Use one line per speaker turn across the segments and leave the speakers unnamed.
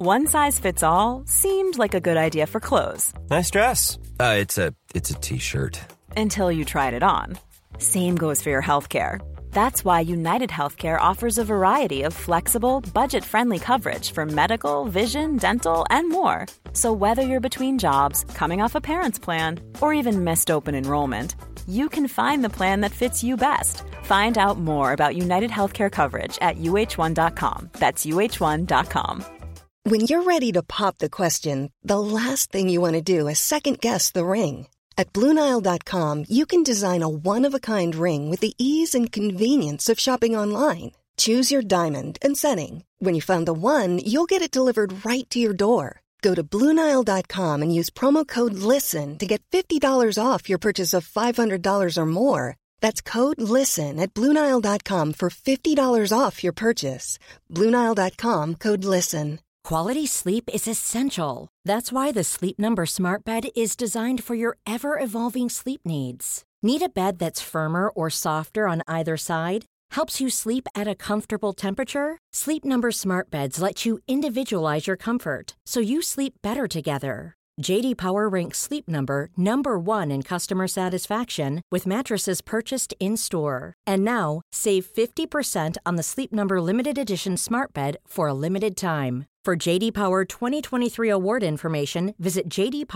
One size fits all seemed like a good idea for clothes.
Nice dress. It's a t-shirt.
Until you tried it on. Same goes for your healthcare. That's why United Healthcare offers a variety of flexible, budget-friendly coverage for medical, vision, dental, and more. So whether you're between jobs, coming off a parent's plan, or even missed open enrollment, you can find the plan that fits you best. Find out more about United Healthcare coverage at uh1.com. That's uh1.com.
When you're ready to pop the question, the last thing you want to do is second-guess the ring. At BlueNile.com, you can design a one-of-a-kind ring with the ease and convenience of shopping online. Choose your diamond and setting. When you find the one, you'll get it delivered right to your door. Go to BlueNile.com and use promo code LISTEN to get $50 off your purchase of $500 or more. That's code LISTEN at BlueNile.com for $50 off your purchase. BlueNile.com, code LISTEN.
Quality sleep is essential. That's why the Sleep Number Smart Bed is designed for your ever-evolving sleep needs. Need a bed that's firmer or softer on either side? Helps you sleep at a comfortable temperature? Sleep Number Smart Beds let you individualize your comfort, so you sleep better together. J.D. Power ranks Sleep Number number 1 in customer satisfaction with mattresses purchased in-store. And now, save 50% on the Sleep Number Limited Edition Smart Bed for a limited time. For J.D. Power 2023 award information, visit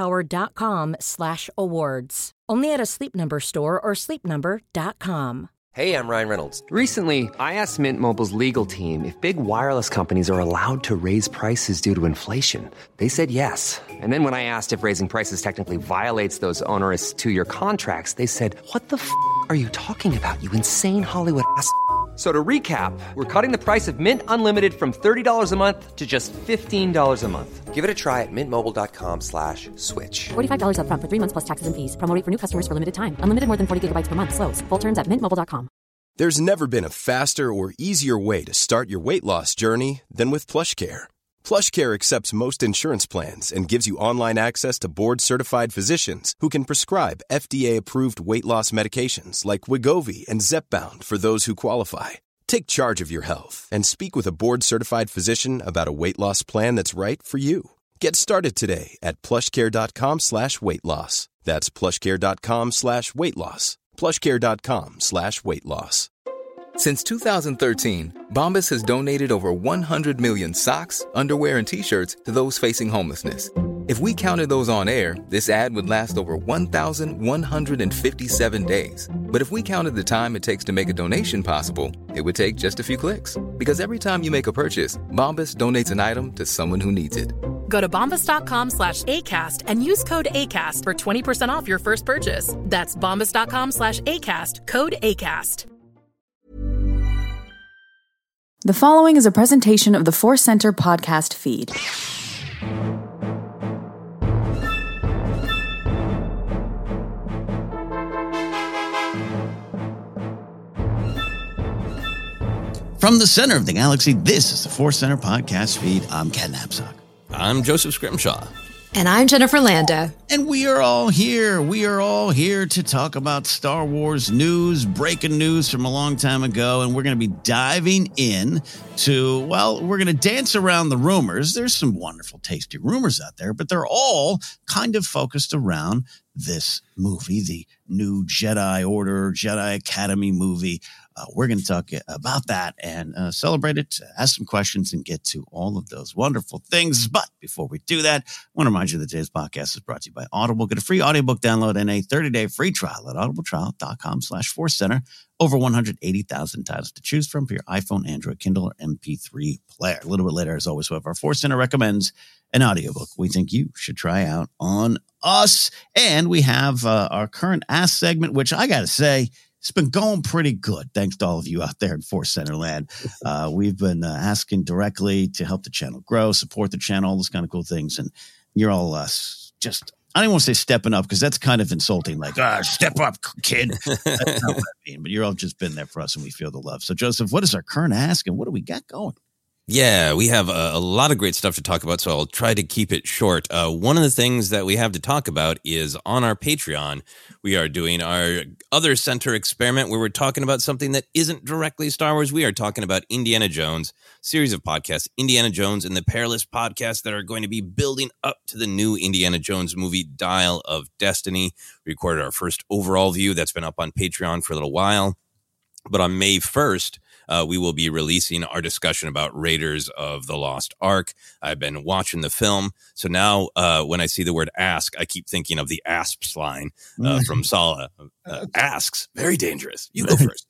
jdpower.com/awards. Only at a Sleep Number store or sleepnumber.com.
Hey, I'm Ryan Reynolds. Recently, I asked Mint Mobile's legal team if big wireless companies are allowed to raise prices due to inflation. They said yes. And then when I asked if raising prices technically violates those onerous two-year contracts, they said, "What the f*** are you talking about, you insane Hollywood ass?" So to recap, we're cutting the price of Mint Unlimited from $30 a month to just $15 a month. Give it a try at mintmobile.com/switch.
$45 up front for 3 months plus taxes and fees. Promo rate for new customers for limited time. Unlimited more than 40 gigabytes per month. Slows full terms at mintmobile.com.
There's never been a faster or easier way to start your weight loss journey than with PlushCare. PlushCare accepts most insurance plans and gives you online access to board-certified physicians who can prescribe FDA-approved weight loss medications like Wegovy and Zepbound for those who qualify. Take charge of your health and speak with a board-certified physician about a weight loss plan that's right for you. Get started today at plushcare.com/weight loss. That's plushcare.com/weight loss. plushcare.com/weight loss.
Since 2013, Bombas has donated over 100 million socks, underwear, and T-shirts to those facing homelessness. If we counted those on air, this ad would last over 1,157 days. But if we counted the time it takes to make a donation possible, it would take just a few clicks. Because every time you make a purchase, Bombas donates an item to someone who needs it.
Go to bombas.com/ACAST and use code ACAST for 20% off your first purchase. That's bombas.com/ACAST, code ACAST.
The following is a presentation of the Force Center podcast feed.
From the center of the galaxy, this is the Force Center podcast feed. I'm Ken Napzok.
I'm Joseph Scrimshaw.
And I'm Jennifer Landa.
And we are all here. We are all here to talk about Star Wars news, breaking news from a long time ago. And we're going to be diving in to, well, we're going to dance around the rumors. There's some wonderful, tasty rumors out there, but they're all kind of focused around this movie, the new Jedi Order, Jedi Academy movie. We're going to talk about that and celebrate it, ask some questions, and get to all of those wonderful things. But before we do that, I want to remind you that today's podcast is brought to you by Audible. Get a free audiobook download and a 30-day free trial at audibletrial.com/forceCenter. Over 180,000 titles to choose from for your iPhone, Android, Kindle, or MP3 player. A little bit later, as always, our Force Center recommends an audiobook we think you should try out on us. And we have our current Ask segment, which I got to say, it's been going pretty good. Thanks to all of you out there in Force Center land. We've been asking directly to help the channel grow, support the channel, all those kind of cool things. And you're all just, I don't want to say stepping up because that's kind of insulting. Like, step up, kid. That's not what I mean. But you're all just been there for us and we feel the love. So, Joseph, what is our current ask and what do we got going?
Yeah, we have a lot of great stuff to talk about, so I'll try to keep it short. One of the things that we have to talk about is on our Patreon, we are doing our Other Center experiment where we're talking about something that isn't directly Star Wars. We are talking about Indiana Jones, series of podcasts, Indiana Jones and the Perilous Podcast that are going to be building up to the new Indiana Jones movie, Dial of Destiny. We recorded our first overall view that's been up on Patreon for a little while. But on May 1st, we will be releasing our discussion about Raiders of the Lost Ark. I've been watching the film. So now when I see the word ask, I keep thinking of the asps line from Sala. Asks, very dangerous. You go first.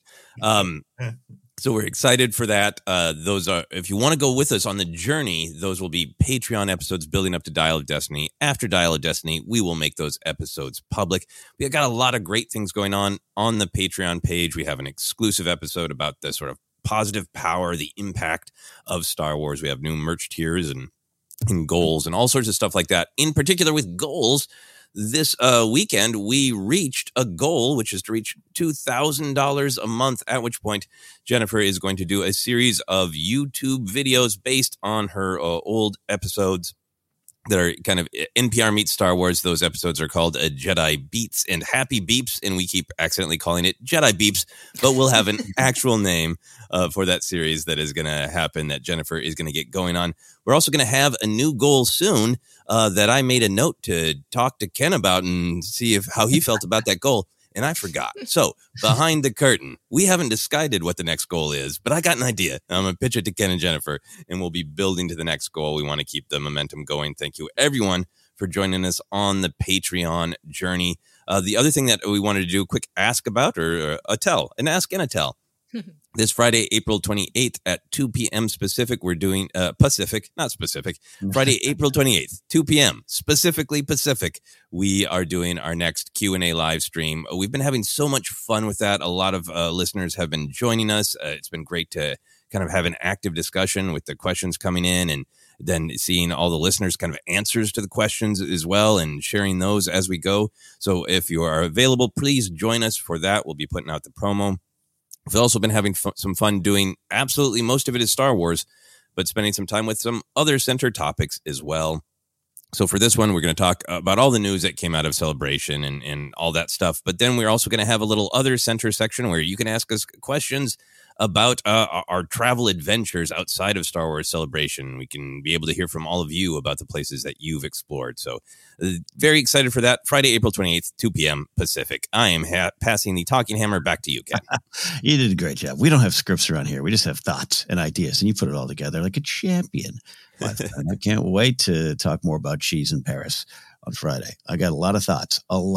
So we're excited for that. Those are, if you want to go with us on the journey, those will be Patreon episodes building up to Dial of Destiny. After Dial of Destiny, we will make those episodes public. We've got a lot of great things going on the Patreon page. We have an exclusive episode about the sort of positive power, the impact of Star Wars. We have new merch tiers and goals and all sorts of stuff like that. In particular with goals, this weekend, we reached a goal, which is to reach $2,000 a month, at which point Jennifer is going to do a series of YouTube videos based on her old episodes that are kind of NPR meets Star Wars. Those episodes are called Jedi Beats and Happy Beeps, and we keep accidentally calling it Jedi Beeps, but we'll have an actual name for that series that is going to happen, that Jennifer is going to get going on. We're also going to have a new goal soon that I made a note to talk to Ken about and see how he felt about that goal. And I forgot. So behind the curtain, we haven't decided what the next goal is, but I got an idea. I'm going to pitch it to Ken and Jennifer, and we'll be building to the next goal. We want to keep the momentum going. Thank you, everyone, for joining us on the Patreon journey. The other thing that we wanted to do a quick ask about, or a tell, an ask and a tell. This Friday, April 28th at 2 p.m. Pacific, we're doing Pacific, not specific. Friday, April 28th, 2 p.m. specifically Pacific. We are doing our next Q&A live stream. We've been having so much fun with that. A lot of listeners have been joining us. It's been great to kind of have an active discussion with the questions coming in, and then seeing all the listeners' kind of answers to the questions as well, and sharing those as we go. So if you are available, please join us for that. We'll be putting out the promo. We've also been having some fun doing absolutely most of it is Star Wars, but spending some time with some other center topics as well. So for this one, we're going to talk about all the news that came out of Celebration and all that stuff. But then we're also going to have a little other center section where you can ask us questions about our travel adventures outside of Star Wars Celebration. We can be able to hear from all of you about the places that you've explored. So very excited for that. Friday, April 28th, 2 p.m. Pacific. I am passing the talking hammer back to you, Ken.
You did a great job. We don't have scripts around here. We just have thoughts and ideas, and you put it all together like a champion. I can't wait to talk more about cheese in Paris on Friday. I got a lot of thoughts on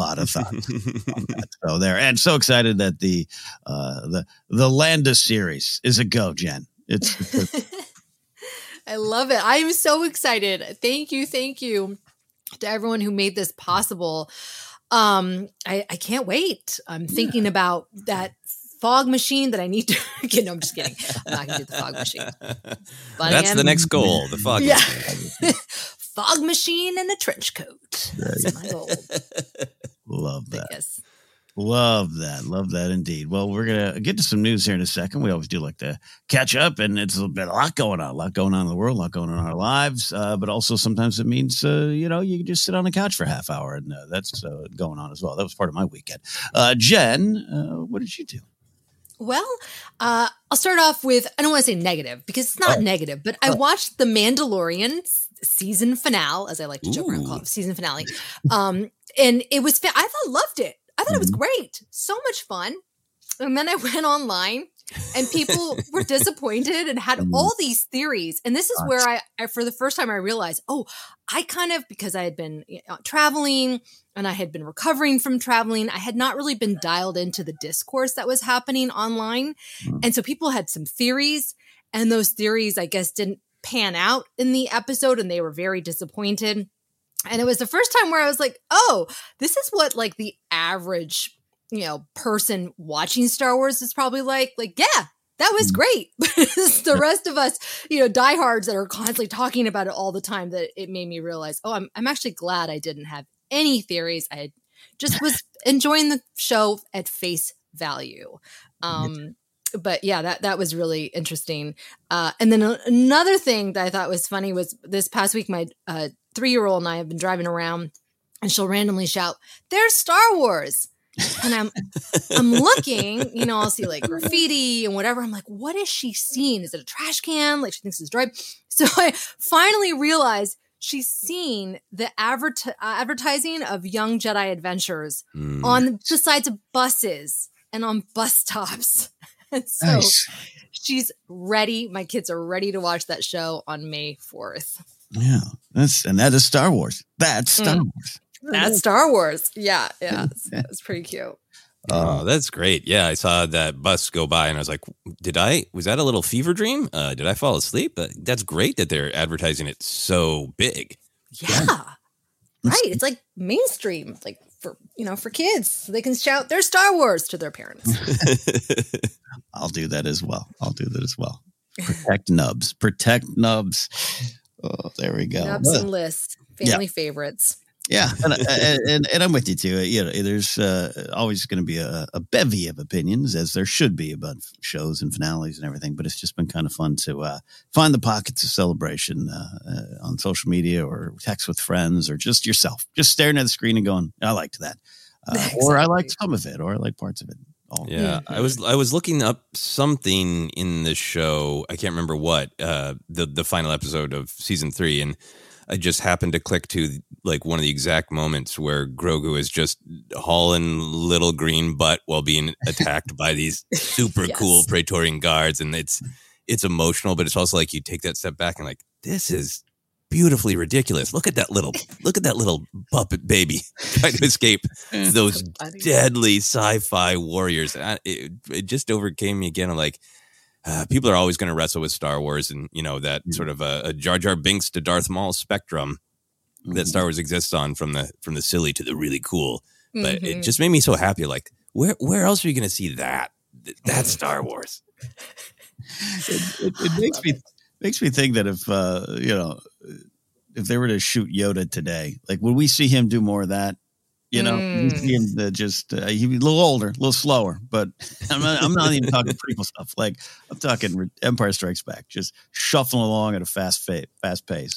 that. So there, and so excited that the Landa series is a go, Jen. It's
I love it. I'm so excited. Thank you to everyone who made this possible. I can't wait. I'm thinking about that fog machine that I need to. No, I'm just kidding. I'm not going to do the fog machine. But
that's the next goal. The fog machine.
Fog machine and a trench coat. That's my goal.
Love that. Love that indeed. Well, we're going to get to some news here in a second. We always do like to catch up, and it's a lot going on in the world, a lot going on in our lives. But also sometimes it means, you can just sit on the couch for a half hour, and that's going on as well. That was part of my weekend. Jen, what did you do?
Well, I'll start off with, I don't want to say negative because it's not negative, but I watched The Mandalorian season finale, as I like to joke around, call it season finale. And it was, I loved it. I thought it was great. So much fun. And then I went online and people were disappointed and had all these theories. And this is where I for the first time, I realized, I kind of, because I had been traveling and I had been recovering from traveling, I had not really been dialed into the discourse that was happening online. And so people had some theories, and those theories, I guess, didn't pan out in the episode, and they were very disappointed. And it was the first time where I was like, this is what like the average, person watching Star Wars is probably like, yeah, that was great. But it's the rest of us, diehards that are constantly talking about it all the time, that it made me realize, I'm actually glad I didn't have any theories. I just was enjoying the show at face value. But yeah, that was really interesting. And then another thing that I thought was funny was this past week, my 3-year-old and I have been driving around, and she'll randomly shout, "There's Star Wars." And I'm looking, you know, I'll see like graffiti and whatever. I'm like, what is she seeing? Is it a trash can? Like, she thinks it's Droid. So I finally realized she's seen the advertising of Young Jedi Adventures on the sides of buses and on bus stops. And so she's ready. My kids are ready to watch that show on May 4th.
Yeah, that is Star Wars. That's Star Wars.
That's Star Wars. Yeah. It's pretty cute.
Oh, that's great. Yeah, I saw that bus go by and I was like, was that a little fever dream? Did I fall asleep? That's great that they're advertising it so big.
Yeah. Right. It's like mainstream, like for kids. So they can shout their Star Wars to their parents.
I'll do that as well. Protect Nubs. Oh, there we go.
Nubs and lists, family favorites.
Yeah, and I'm with you too. You know, there's always going to be a bevy of opinions, as there should be, about shows and finales and everything. But it's just been kind of fun to find the pockets of celebration on social media, or text with friends, or just yourself, just staring at the screen and going, "I liked that," exactly. Or "I liked some of it," or "I like parts of it."
Yeah, I was looking up something in the show. I can't remember what, the final episode of season 3, and I just happened to click to like one of the exact moments where Grogu is just hauling little green butt while being attacked by these super cool Praetorian guards, and it's emotional, but it's also like you take that step back and like, this is beautifully ridiculous. Look at that little puppet baby trying to escape those deadly sci-fi warriors. It just overcame me again. I'm like, people are always going to wrestle with Star Wars, and you know that sort of a Jar Jar Binks to Darth Maul spectrum that Star Wars exists on, from the silly to the really cool. But it just made me so happy. Like, where else are you going to see that? That's Star Wars.
It makes me think that if they were to shoot Yoda today, like, would we see him do more of that? You know, we see him he'd be a little older, a little slower, but I'm not even talking prequel stuff. Like, I'm talking Empire Strikes Back, just shuffling along at a fast pace.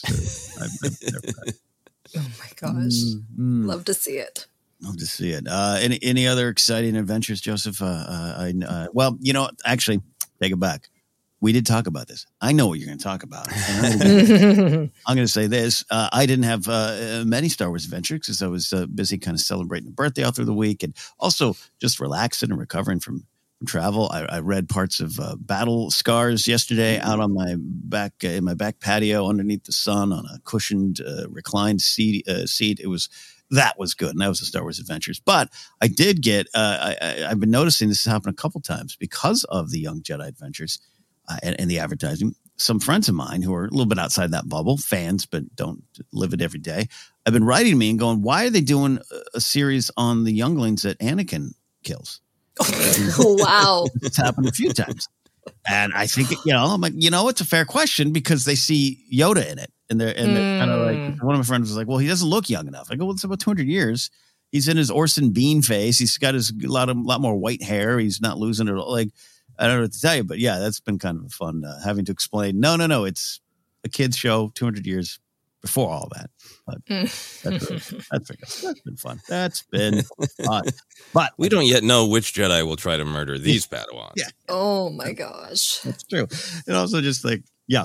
Oh my gosh. Love to see it.
Any other exciting adventures, Joseph? Well, you know, actually, take it back. We did talk about this. I know what you're going to talk about. I'm going to say this. I didn't have many Star Wars adventures because I was busy kind of celebrating a birthday all through the week, and also just relaxing and recovering from travel. I read parts of Battle Scars yesterday out on my back in my back patio underneath the sun on a cushioned reclined seat. That was good, and that was the Star Wars Adventures. But I did get I've been noticing this has happened a couple times because of the Young Jedi Adventures and the advertising. Some friends of mine who are a little bit outside that bubble, fans but don't live it every day, have been writing me and going, "Why are they doing a series on the younglings that Anakin kills?"
Wow.
It's happened a few times. And I think, I'm like, it's a fair question because they see Yoda in it. And they're kind of like, one of my friends was like, "Well, he doesn't look young enough." I go, "Well, it's about 200 years. He's in his Orson Bean face. He's got his lot more white hair. He's not losing it all." Like, I don't know what to tell you, but yeah, that's been kind of fun having to explain. No, it's a kid's show 200 years before all that. But that's been fun. That's been fun. But
we don't yet know which Jedi will try to murder these Padawans.
Yeah.
Oh my gosh.
That's true. And also just like,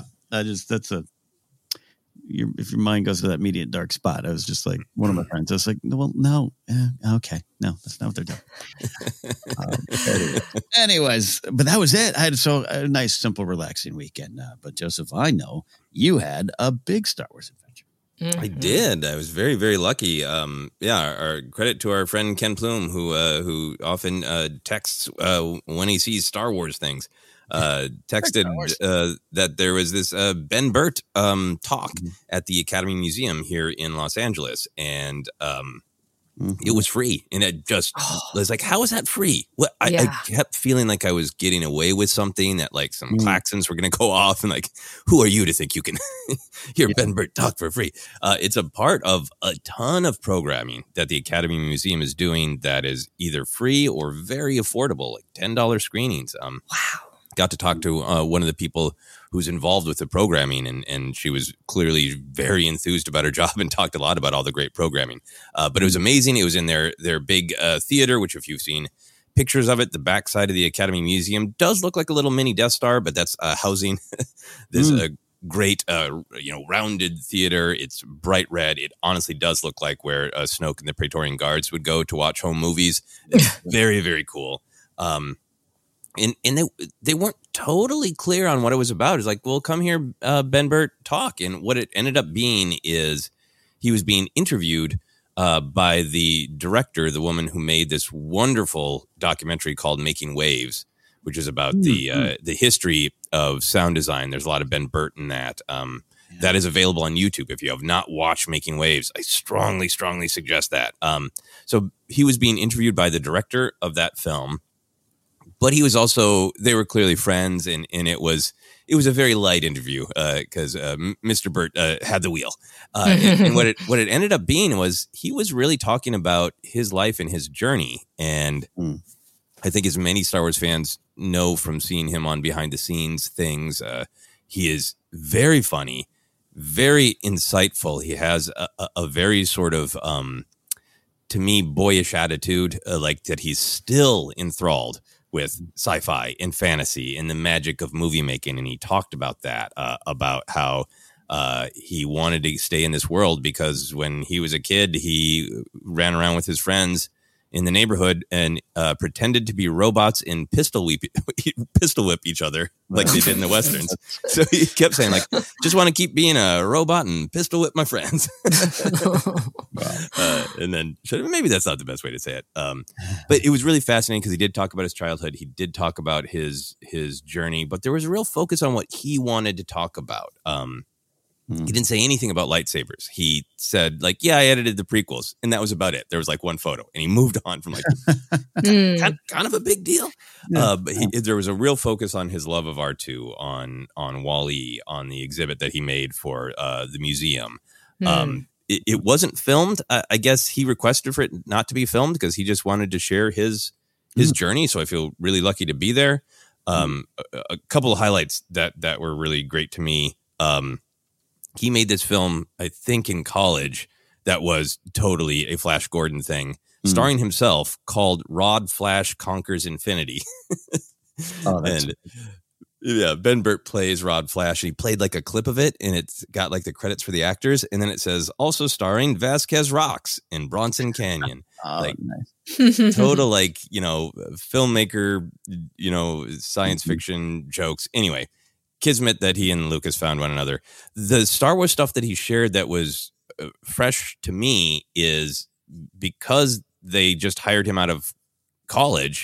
if your mind goes to that immediate dark spot, I was just like, one of my friends, I was like, "Well, no, okay. No, that's not what they're doing." Anyways, but that was it. I had a nice, simple, relaxing weekend. But Joseph, I know you had a big Star Wars adventure.
I did. I was very, very lucky. Our credit to our friend Ken Plume, who often texts when he sees Star Wars things. Texted that there was this Ben Burt talk at the Academy Museum here in Los Angeles, and It was free, and it just was like, how is that free? What I kept feeling like I was getting away with something, that like some klaxons were going to go off, and like, who are you to think you can hear Ben Burtt talk for free? It's a part of a ton of programming that the Academy Museum is doing that is either free or very affordable, like $10 screenings. Wow. Got to talk to one of the people who's involved with the programming, and she was clearly very enthused about her job and talked a lot about all the great programming. But it was amazing. It was in their big theater, which if you've seen pictures of it, the backside of the Academy Museum does look like a little mini Death Star, but that's housing. There's a great, rounded theater. It's bright red. It honestly does look like where Snoke and the Praetorian Guards would go to watch home movies. It's very, very cool. And they weren't totally clear on what it was about. It's like, well, come here, Ben Burtt, talk. And what it ended up being is he was being interviewed by the director, the woman who made this wonderful documentary called Making Waves, which is about the history of sound design. There's a lot of Ben Burtt in that. That is available on YouTube. If you have not watched Making Waves, I strongly, strongly suggest that. So he was being interviewed by the director of that film. But he was also, they were clearly friends, and it was a very light interview because Mr. Burtt had the wheel. And what it ended up being was he was really talking about his life and his journey. And I think as many Star Wars fans know from seeing him on behind the scenes things, he is very funny, very insightful. He has a very sort of, to me, boyish attitude, like that he's still enthralled with sci-fi and fantasy and the magic of movie making. And he talked about that, about how he wanted to stay in this world because when he was a kid, he ran around with his friends in the neighborhood and pretended to be robots and pistol whip each other like they did in the Westerns. So he kept saying, like, just want to keep being a robot and pistol whip my friends. And then maybe that's not the best way to say it. But it was really fascinating because he did talk about his childhood. He did talk about his journey, but there was a real focus on what he wanted to talk about. He didn't say anything about lightsabers. He said, like, yeah, I edited the prequels, and that was about it. There was like one photo, and he moved on from like kind of a big deal. But there was a real focus on his love of R2, on Wall-E, on the exhibit that he made for the museum. It wasn't filmed. I guess he requested for it not to be filmed because he just wanted to share his journey. So I feel really lucky to be there. A couple of highlights that were really great to me. He made this film, I think, in college that was totally a Flash Gordon thing, starring himself, called Rod Flash Conquers Infinity. And yeah, Ben Burtt plays Rod Flash. And he played like a clip of it, and it's got like the credits for the actors. And then it says, also starring Vasquez Rocks in Bronson Canyon. Nice. Total, like, filmmaker, science fiction jokes. Anyway. Kismet that he and Lucas found one another. The Star Wars stuff that he shared that was fresh to me is because they just hired him out of college.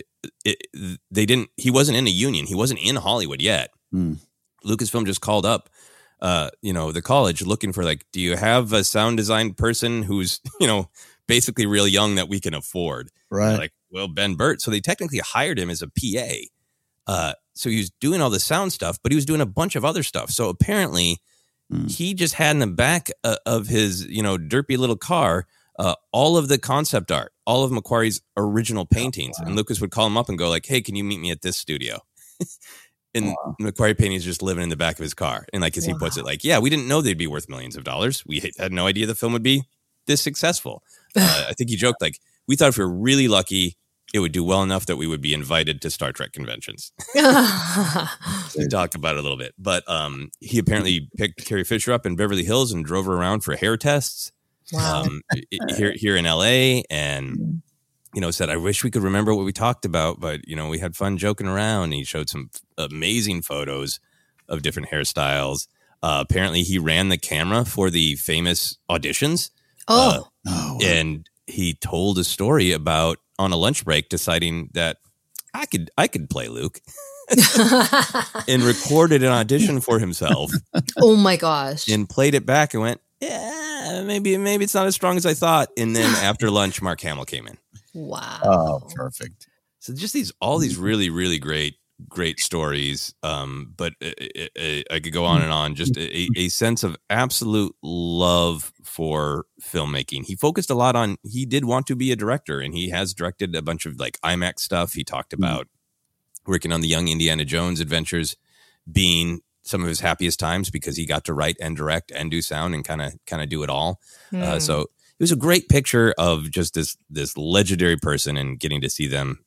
He wasn't in a union. He wasn't in Hollywood yet. Lucasfilm just called up, the college looking for like, do you have a sound design person who's, basically real young that we can afford? Right. Like, well, Ben Burtt. So they technically hired him as a PA. So he was doing all the sound stuff, but he was doing a bunch of other stuff. So apparently he just had in the back of his, derpy little car, all of the concept art, all of Macquarie's original paintings. And Lucas would call him up and go like, hey, can you meet me at this studio? And Macquarie paintings just living in the back of his car. And like, as he puts it, like, yeah, we didn't know they'd be worth millions of dollars. We had no idea the film would be this successful. I think he joked like, we thought if we were really lucky, it would do well enough that we would be invited to Star Trek conventions to talk about it a little bit. But he apparently picked Carrie Fisher up in Beverly Hills and drove her around for hair tests here in LA. And, said, I wish we could remember what we talked about, but, we had fun joking around. And he showed some amazing photos of different hairstyles. Apparently he ran the camera for the famous auditions. And he told a story about on a lunch break deciding that I could play Luke and recorded an audition for himself.
Oh my gosh.
And played it back and went, yeah, maybe it's not as strong as I thought. And then after lunch, Mark Hamill came in.
Wow.
Oh, perfect.
So just all these really, really great stories. But I could go on and on. Just a sense of absolute love for filmmaking. He focused a lot on, he did want to be a director, and he has directed a bunch of like IMAX stuff. He talked about working on the Young Indiana Jones adventures being some of his happiest times because he got to write and direct and do sound and kind of do it all. So it was a great picture of just this legendary person, and getting to see them,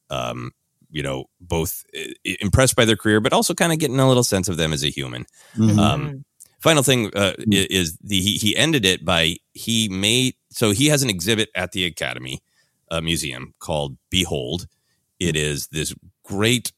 both impressed by their career, but also kind of getting a little sense of them as a human. Final thing is he ended it by he has an exhibit at the Academy Museum called Behold. It is this great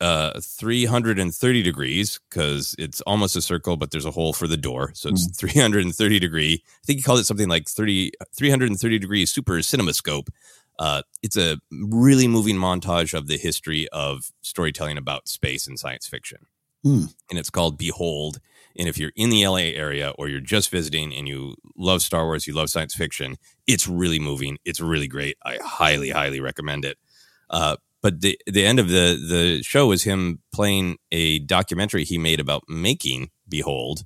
330 degrees, because it's almost a circle, but there's a hole for the door. So it's 330 degree. I think he called it something like 330 degree super cinemascope. It's a really moving montage of the history of storytelling about space and science fiction. And it's called Behold. And if you're in the LA area or you're just visiting and you love Star Wars, you love science fiction, it's really moving. It's really great. I highly, highly recommend it. But the end of the show was him playing a documentary he made about making Behold.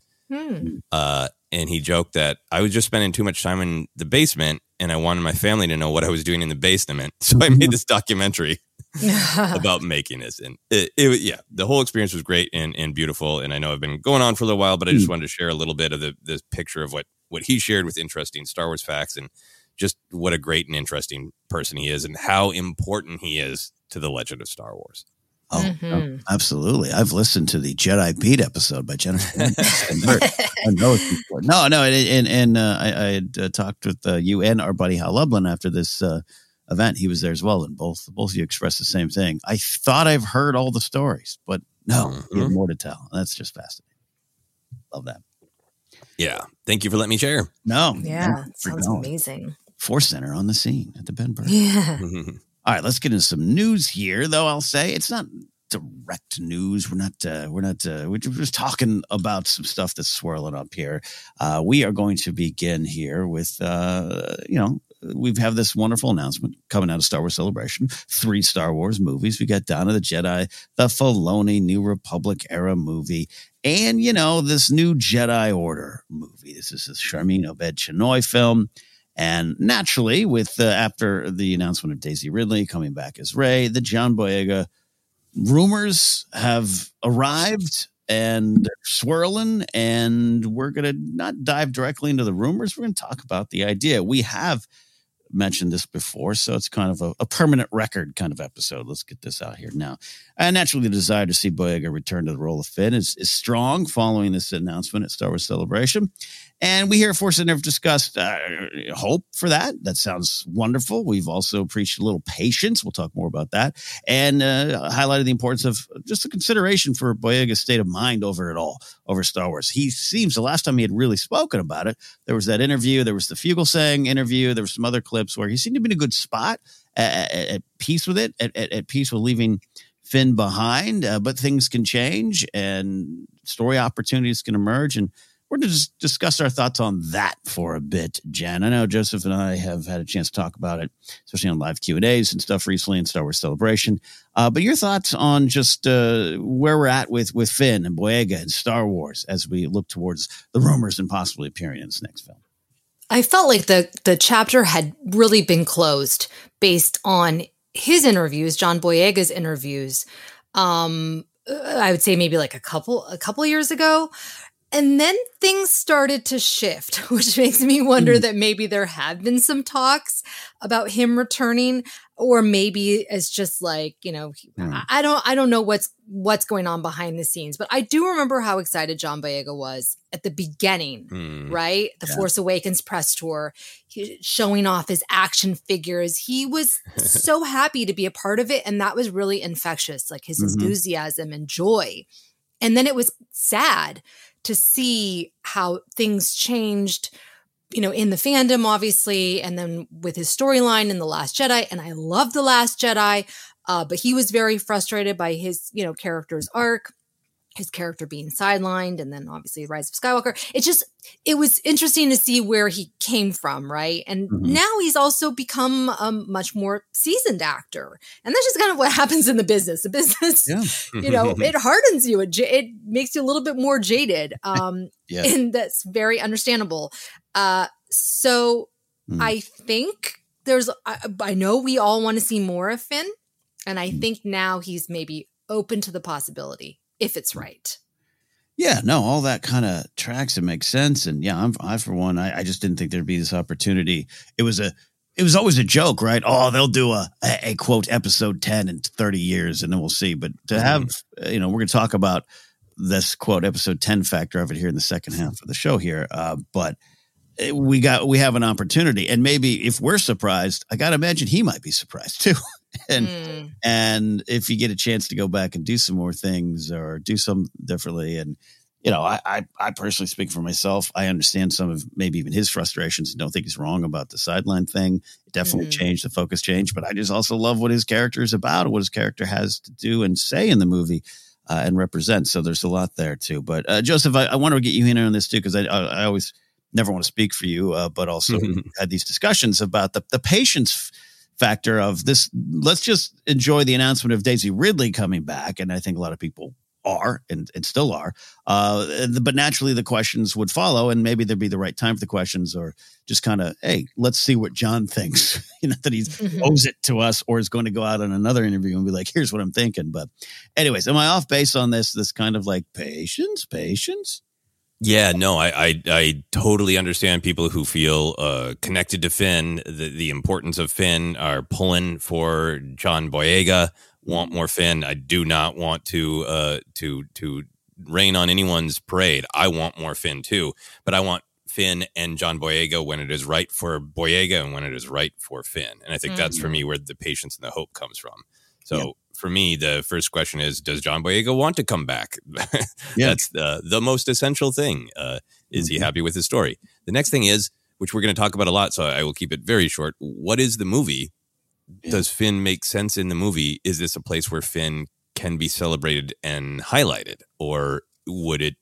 And he joked that I was just spending too much time in the basement, and I wanted my family to know what I was doing in the basement. So I made this documentary about making this. And the whole experience was great and beautiful. And I know I've been going on for a little while, but I just wanted to share a little bit of the picture of what he shared with interesting Star Wars facts, and just what a great and interesting person he is, and how important he is to the legend of Star Wars.
Oh, absolutely. I've listened to the Jedi Beat episode by Jennifer. I know it's important. No, I had talked with you and our buddy Hal Lublin after this event. He was there as well, and both of you expressed the same thing. I thought I've heard all the stories, but no, you have more to tell. That's just fascinating. Love that.
Yeah. Thank you for letting me share.
No.
Yeah. Sounds amazing.
Force Center on the scene at the Ben Burtt.
Yeah.
All right, let's get into some news here, though. I'll say it's not direct news. We're just talking about some stuff that's swirling up here. We are going to begin here with, we have this wonderful announcement coming out of Star Wars Celebration. 3 Star Wars movies. We got Dawn of the Jedi, the Filoni New Republic era movie, and, this new Jedi Order movie. This is a Sharmeen Obaid-Chinoy film. And naturally, with after the announcement of Daisy Ridley coming back as Rey, the John Boyega rumors have arrived, and they're swirling, and we're going to not dive directly into the rumors. We're going to talk about the idea. We have mentioned this before, so it's kind of a permanent record kind of episode. Let's get this out here now. And naturally, the desire to see Boyega return to the role of Finn is strong following this announcement at Star Wars Celebration. And we here at Force Center have discussed hope for that. That sounds wonderful. We've also preached a little patience. We'll talk more about that. And highlighted the importance of just a consideration for Boyega's state of mind over Star Wars. He seems, the last time he had really spoken about it, there was that interview, there was the Fugelsang interview, there were some other clips where he seemed to be in a good spot, at peace with it, at peace with leaving Finn behind. But things can change, and story opportunities can emerge, and we're going to just discuss our thoughts on that for a bit, Jen. I know Joseph and I have had a chance to talk about it, especially on live Q&As and stuff recently in Star Wars Celebration. But your thoughts on just where we're at with Finn and Boyega and Star Wars as we look towards the rumors and possibly appearing in this next film.
I felt like the chapter had really been closed based on his interviews, John Boyega's interviews. I would say maybe like a couple years ago. And then things started to shift, which makes me wonder that maybe there have been some talks about him returning, or maybe it's just like, I don't know what's going on behind the scenes. But I do remember how excited John Boyega was at the beginning, right? The Force Awakens press tour, showing off his action figures. He was so happy to be a part of it. And that was really infectious, like his enthusiasm and joy. And then it was sad to see how things changed, in the fandom, obviously, and then with his storyline in The Last Jedi. And I love The Last Jedi, but he was very frustrated by his, character's arc. his character being sidelined, and then obviously Rise of Skywalker. It was interesting to see where he came from, right? And now he's also become a much more seasoned actor. And that's just kind of what happens in the business. The business, it hardens you. It makes you a little bit more jaded. And that's very understandable. I think I know we all want to see more of Finn. And I think now he's maybe open to the possibility, if it's right.
Yeah, no, all that kind of tracks and makes sense. And yeah, I for one, I just didn't think there'd be this opportunity. It was always a joke, right? Oh, they'll do a quote episode 10 in 30 years and then we'll see. But to have, we're going to talk about this quote episode 10 factor of it here in the second half of the show here. But we have an opportunity, and maybe if we're surprised, I got to imagine he might be surprised too. And if you get a chance to go back and do some more things or do some differently. And, I personally speak for myself. I understand some of maybe even his frustrations and don't think he's wrong about the sideline thing. It definitely changed, the focus changed, but I just also love what his character is about, what his character has to do and say in the movie and represent. So there's a lot there too. But Joseph, I want to get you in on this too, because I always never want to speak for you, but also had these discussions about the patience factor of this. Let's just enjoy the announcement of Daisy Ridley coming back. And I think a lot of people are and still are. But naturally the questions would follow, and maybe there'd be the right time for the questions, or just kind of, hey, let's see what John thinks, that he owes it to us or is going to go out on another interview and be like, here's what I'm thinking. But anyways, am I off base on this kind of like patience?
Yeah, no, I totally understand people who feel connected to Finn. The importance of Finn are pulling for John Boyega. Want more Finn. I do not want to rain on anyone's parade. I want more Finn too, but I want Finn and John Boyega when it is right for Boyega and when it is right for Finn. And I think that's for me where the patience and the hope comes from. So for me, the first question is, does John Boyega want to come back? That's the most essential thing. Is he happy with his story? The next thing is, which we're going to talk about a lot, so I will keep it very short. What is the movie? Does Finn make sense in the movie? Is this a place where Finn can be celebrated and highlighted? Or would it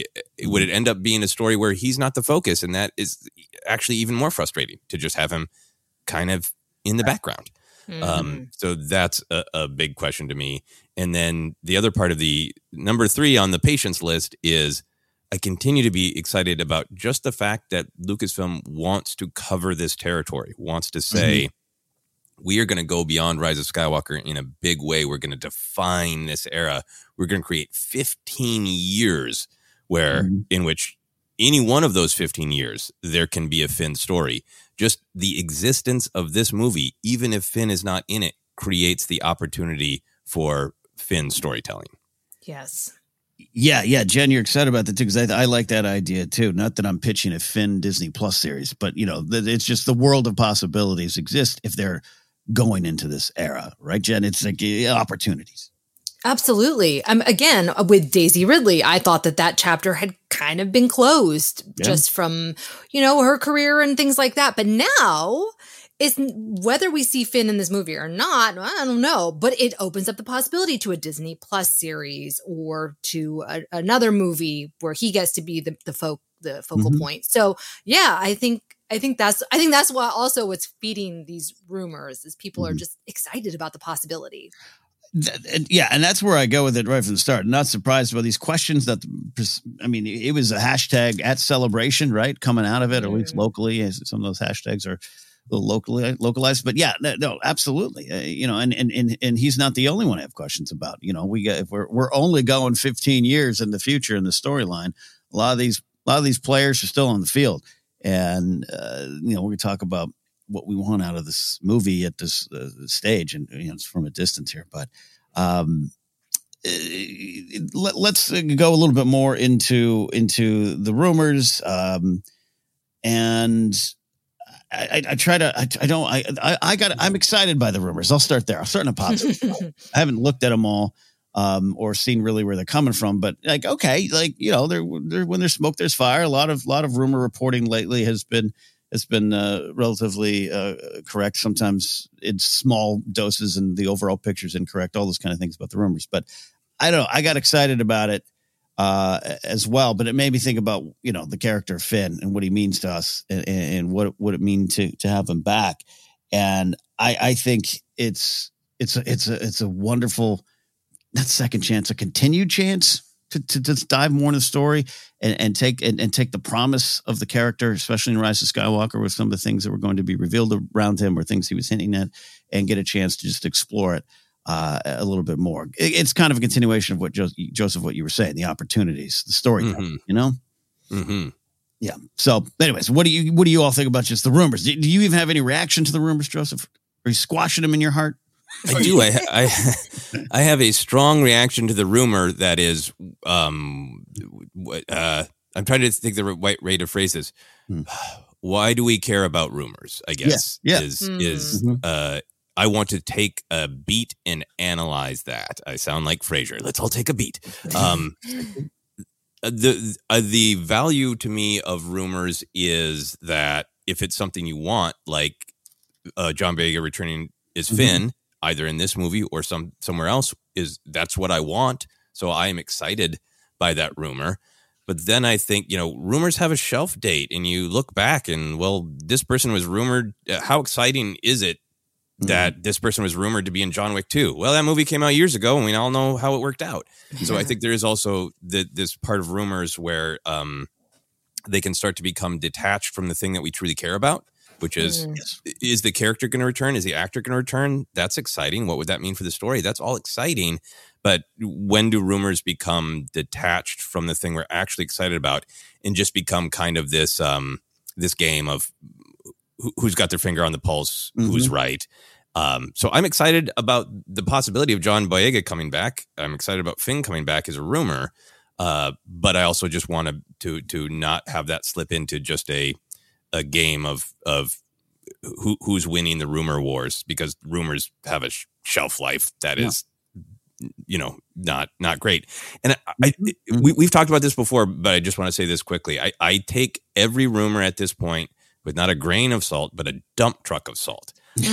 end up being a story where he's not the focus? And that is actually even more frustrating, to just have him kind of in the background. So that's a big question to me. And then the other part of the number 3 on the patience list is, I continue to be excited about just the fact that Lucasfilm wants to cover this territory, wants to say, we are going to go beyond Rise of Skywalker in a big way. We're going to define this era. We're going to create 15 years in which any one of those 15 years, there can be a Finn story. Just the existence of this movie, even if Finn is not in it, creates the opportunity for Finn storytelling.
Yes.
Yeah. Jen, you're excited about that too, because I like that idea too. Not that I'm pitching a Finn Disney Plus series, but it's just the world of possibilities exist if they're going into this era, right, Jen? It's like opportunities.
Absolutely. Again, with Daisy Ridley, I thought that chapter had kind of been closed just from, her career and things like that. But now, whether we see Finn in this movie or not, I don't know. But it opens up the possibility to a Disney Plus series or to another movie where he gets to be the focal point. So yeah, I think that's why also what's feeding these rumors is people are just excited about the possibility.
And that's where I go with it right from the start. Not surprised by these questions it was a hashtag at Celebration, right? Coming out of it, or at least locally, some of those hashtags are a little localized, but yeah, no, absolutely. And he's not the only one I have questions about. If we're only going 15 years in the future in the storyline, a lot of these players are still on the field. And, we're going to talk about what we want out of this movie at this stage, and it's from a distance here, but let's go a little bit more into the rumors. And I'm excited by the rumors. I'll start there. I'll start in a positive. I haven't looked at them all or seen really where they're coming from, but when there's smoke, there's fire. A lot of rumor reporting lately has been relatively correct. Sometimes it's small doses and the overall picture is incorrect, all those kind of things about the rumors. But I don't know. I got excited about it. as well. But it made me think about, the character Finn and what he means to us and what it mean to have him back. And I think it's a wonderful, not second chance, a continued chance to dive more in the story and take the promise of the character, especially in Rise of Skywalker, with some of the things that were going to be revealed around him or things he was hinting at, and get a chance to just explore it a little bit more. It's kind of a continuation of what Joseph, what you were saying, the opportunities, the storytelling,
Mm-hmm.
Yeah. So anyways, what do you all think about just the rumors? Do you even have any reaction to the rumors, Joseph? Are you squashing them in your heart?
I do. I have a strong reaction to the rumor that is, I'm trying to think the right way to phrase this. Why do we care about rumors? I guess I want to take a beat and analyze that. I sound like Frasier. Let's all take a beat. The value to me of rumors is that if it's something you want, like John Boyega returning as Finn, either in this movie or somewhere else, that's what I want. So I am excited by that rumor. But then I think, rumors have a shelf date, and you look back and, well, this person was rumored. How exciting is it that this person was rumored to be in John Wick 2? Well, that movie came out years ago, and we all know how it worked out. So I think there is also this part of rumors where they can start to become detached from the thing that we truly care about, which is the character going to return? Is the actor going to return? That's exciting. What would that mean for the story? That's all exciting. But when do rumors become detached from the thing we're actually excited about and just become kind of this game of who's got their finger on the pulse, who's right? So I'm excited about the possibility of John Boyega coming back. I'm excited about Finn coming back as a rumor. But I also just want to not have that slip into just a game of who's winning the rumor wars, because rumors have a shelf life that is, not great. And we've talked about this before, but I just want to say this quickly. I take every rumor at this point with not a grain of salt, but a dump truck of salt.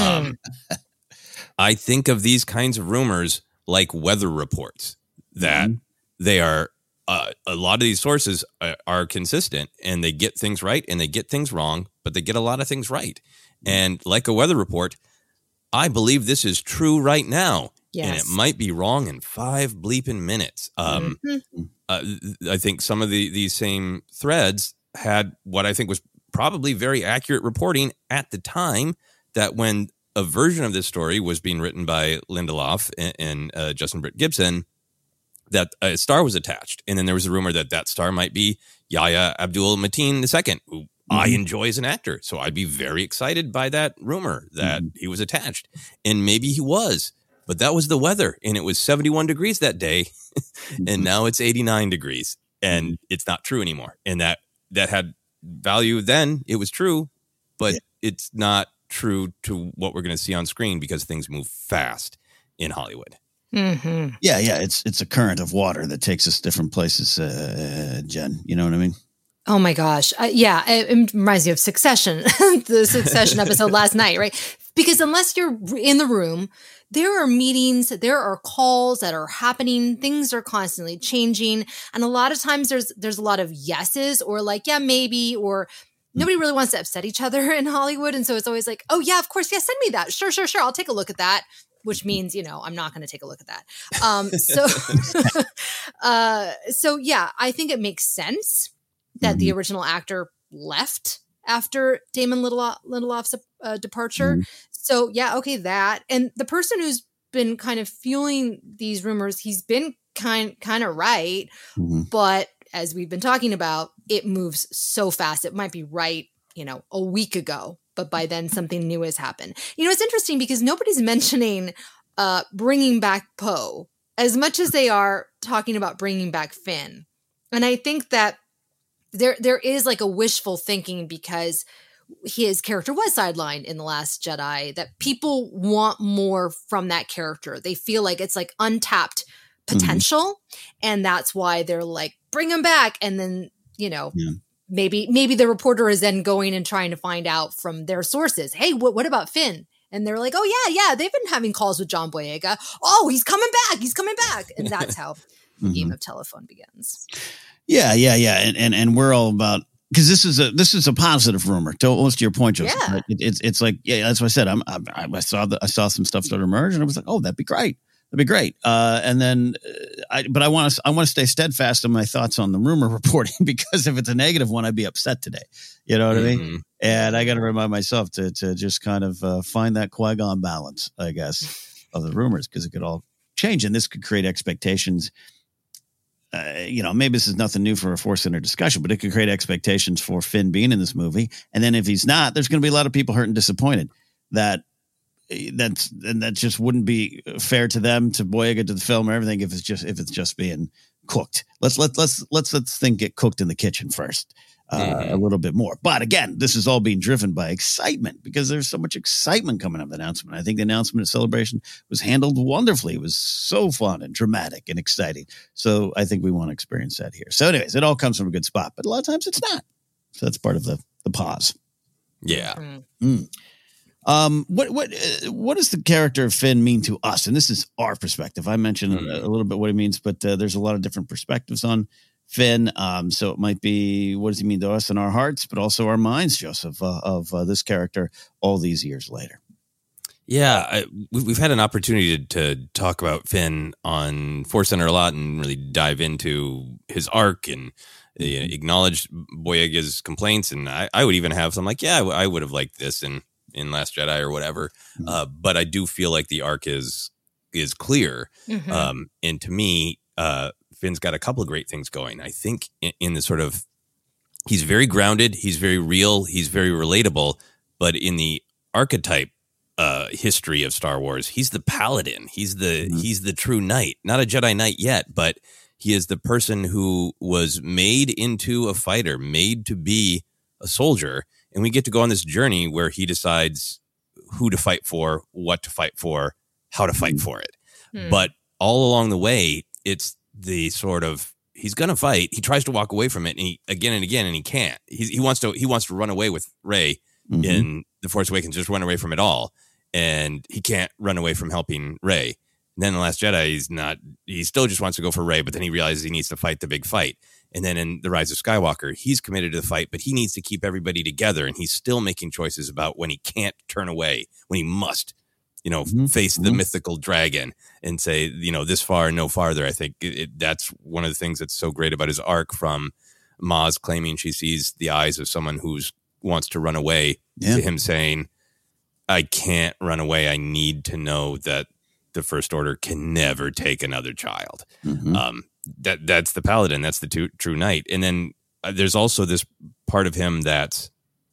I think of these kinds of rumors like weather reports, that they are, a lot of these sources are consistent, and they get things right and they get things wrong, but they get a lot of things right. And like a weather report, I believe this is true right now. Yes. And it might be wrong in 5 bleeping minutes. I think some of these same threads had what I think was probably very accurate reporting at the time, that when a version of this story was being written by Lindelof and Justin Britt Gibson, that a star was attached. And then there was a rumor that star might be Yahya Abdul-Mateen II, who I enjoy as an actor. So I'd be very excited by that rumor that he was attached. And maybe he was. But that was the weather, and it was 71 degrees that day, and now it's 89 degrees, and it's not true anymore. And that had value then. It was true, but it's not true to what we're going to see on screen, because things move fast in Hollywood.
Yeah. It's a current of water that takes us different places, Jen. You know what I mean?
Oh my gosh. It reminds me of Succession, the Succession episode last night, right? Because unless you're in the room, there are meetings, there are calls that are happening. Things are constantly changing. And a lot of times there's a lot of yeses, or like, yeah, maybe, or nobody really wants to upset each other in Hollywood. And so it's always like, oh yeah, of course. Yeah, send me that. Sure. I'll take a look at that. Which means, I'm not going to take a look at that. So yeah, I think it makes sense that the original actor left after Damon Lindelof's departure. So yeah, okay, that. And the person who's been kind of fueling these rumors, he's been kind of right. But as we've been talking about, it moves so fast. It might be right, a week ago, but by then something new has happened. It's interesting because nobody's mentioning bringing back Poe as much as they are talking about bringing back Finn. And I think that there is like a wishful thinking, because his character was sidelined in The Last Jedi, that people want more from that character. They feel like it's like untapped potential. And that's why they're like, bring him back. And then, maybe the reporter is then going and trying to find out from their sources, hey, what about Finn? And they're like, oh yeah, they've been having calls with John Boyega. Oh, he's coming back. And that's how the game of telephone begins.
Yeah. And we're all about, because this is a positive rumor. To almost to your point, Joseph.
Yeah.
It's like, that's what I said. I saw some stuff start to emerge, and I was like, oh, that'd be great. And then, I want to stay steadfast in my thoughts on the rumor reporting, because if it's a negative one, I'd be upset today. You know what I mean? And I got to remind myself to just kind of find that Qui-Gon balance, I guess, of the rumors, because it could all change, and this could create expectations. Maybe this is nothing new for a Force Center discussion, but it could create expectations for Finn being in this movie. And then if he's not, there's going to be a lot of people hurt and disappointed that just wouldn't be fair to them, to Boyega, to the film, or everything, if it's just being cooked. Let's think get cooked in the kitchen first. A little bit more. But again, this is all being driven by excitement, because there's so much excitement coming up with the announcement. I think the announcement at Celebration was handled wonderfully. It was so fun and dramatic and exciting. So I think we want to experience that here. So anyways, it all comes from a good spot, but a lot of times it's not. So that's part of the pause.
Yeah.
What does the character of Finn mean to us? And this is our perspective. I mentioned a little bit what it means, but there's a lot of different perspectives on Finn. So it might be, what does he mean to us in our hearts, but also our minds, Joseph, of this character all these years later?
Yeah, we've had an opportunity to talk about Finn on Force Center a lot, and really dive into his arc and acknowledge Boyega's complaints. And I would even have some like, I would have liked this in Last Jedi or whatever. But I do feel like the arc is clear. And to me, Finn's got a couple of great things going. I think in the sort of, he's very grounded, he's very real, he's very relatable, but in the archetype history of Star Wars, he's the paladin. He's the true knight, not a Jedi Knight yet, but he is the person who was made into a fighter, made to be a soldier. And we get to go on this journey where he decides who to fight for, what to fight for, how to fight for it. But all along the way, it's the sort of, he's going to fight. He tries to walk away from it, and he again and again, and he can't. He wants to run away with Rey in The Force Awakens, just run away from it all. And he can't run away from helping Rey. And then in The Last Jedi, he still just wants to go for Rey, but then he realizes he needs to fight the big fight. And then in The Rise of Skywalker, he's committed to the fight, but he needs to keep everybody together. And he's still making choices about when he can't turn away, when he must, face the mythical dragon and say, this far and no farther. I think that's one of the things that's so great about his arc, from Maz claiming she sees the eyes of someone who wants to run away to him saying, I can't run away. I need to know that the First Order can never take another child. That's the paladin. That's the true knight. And then there's also this part of him that's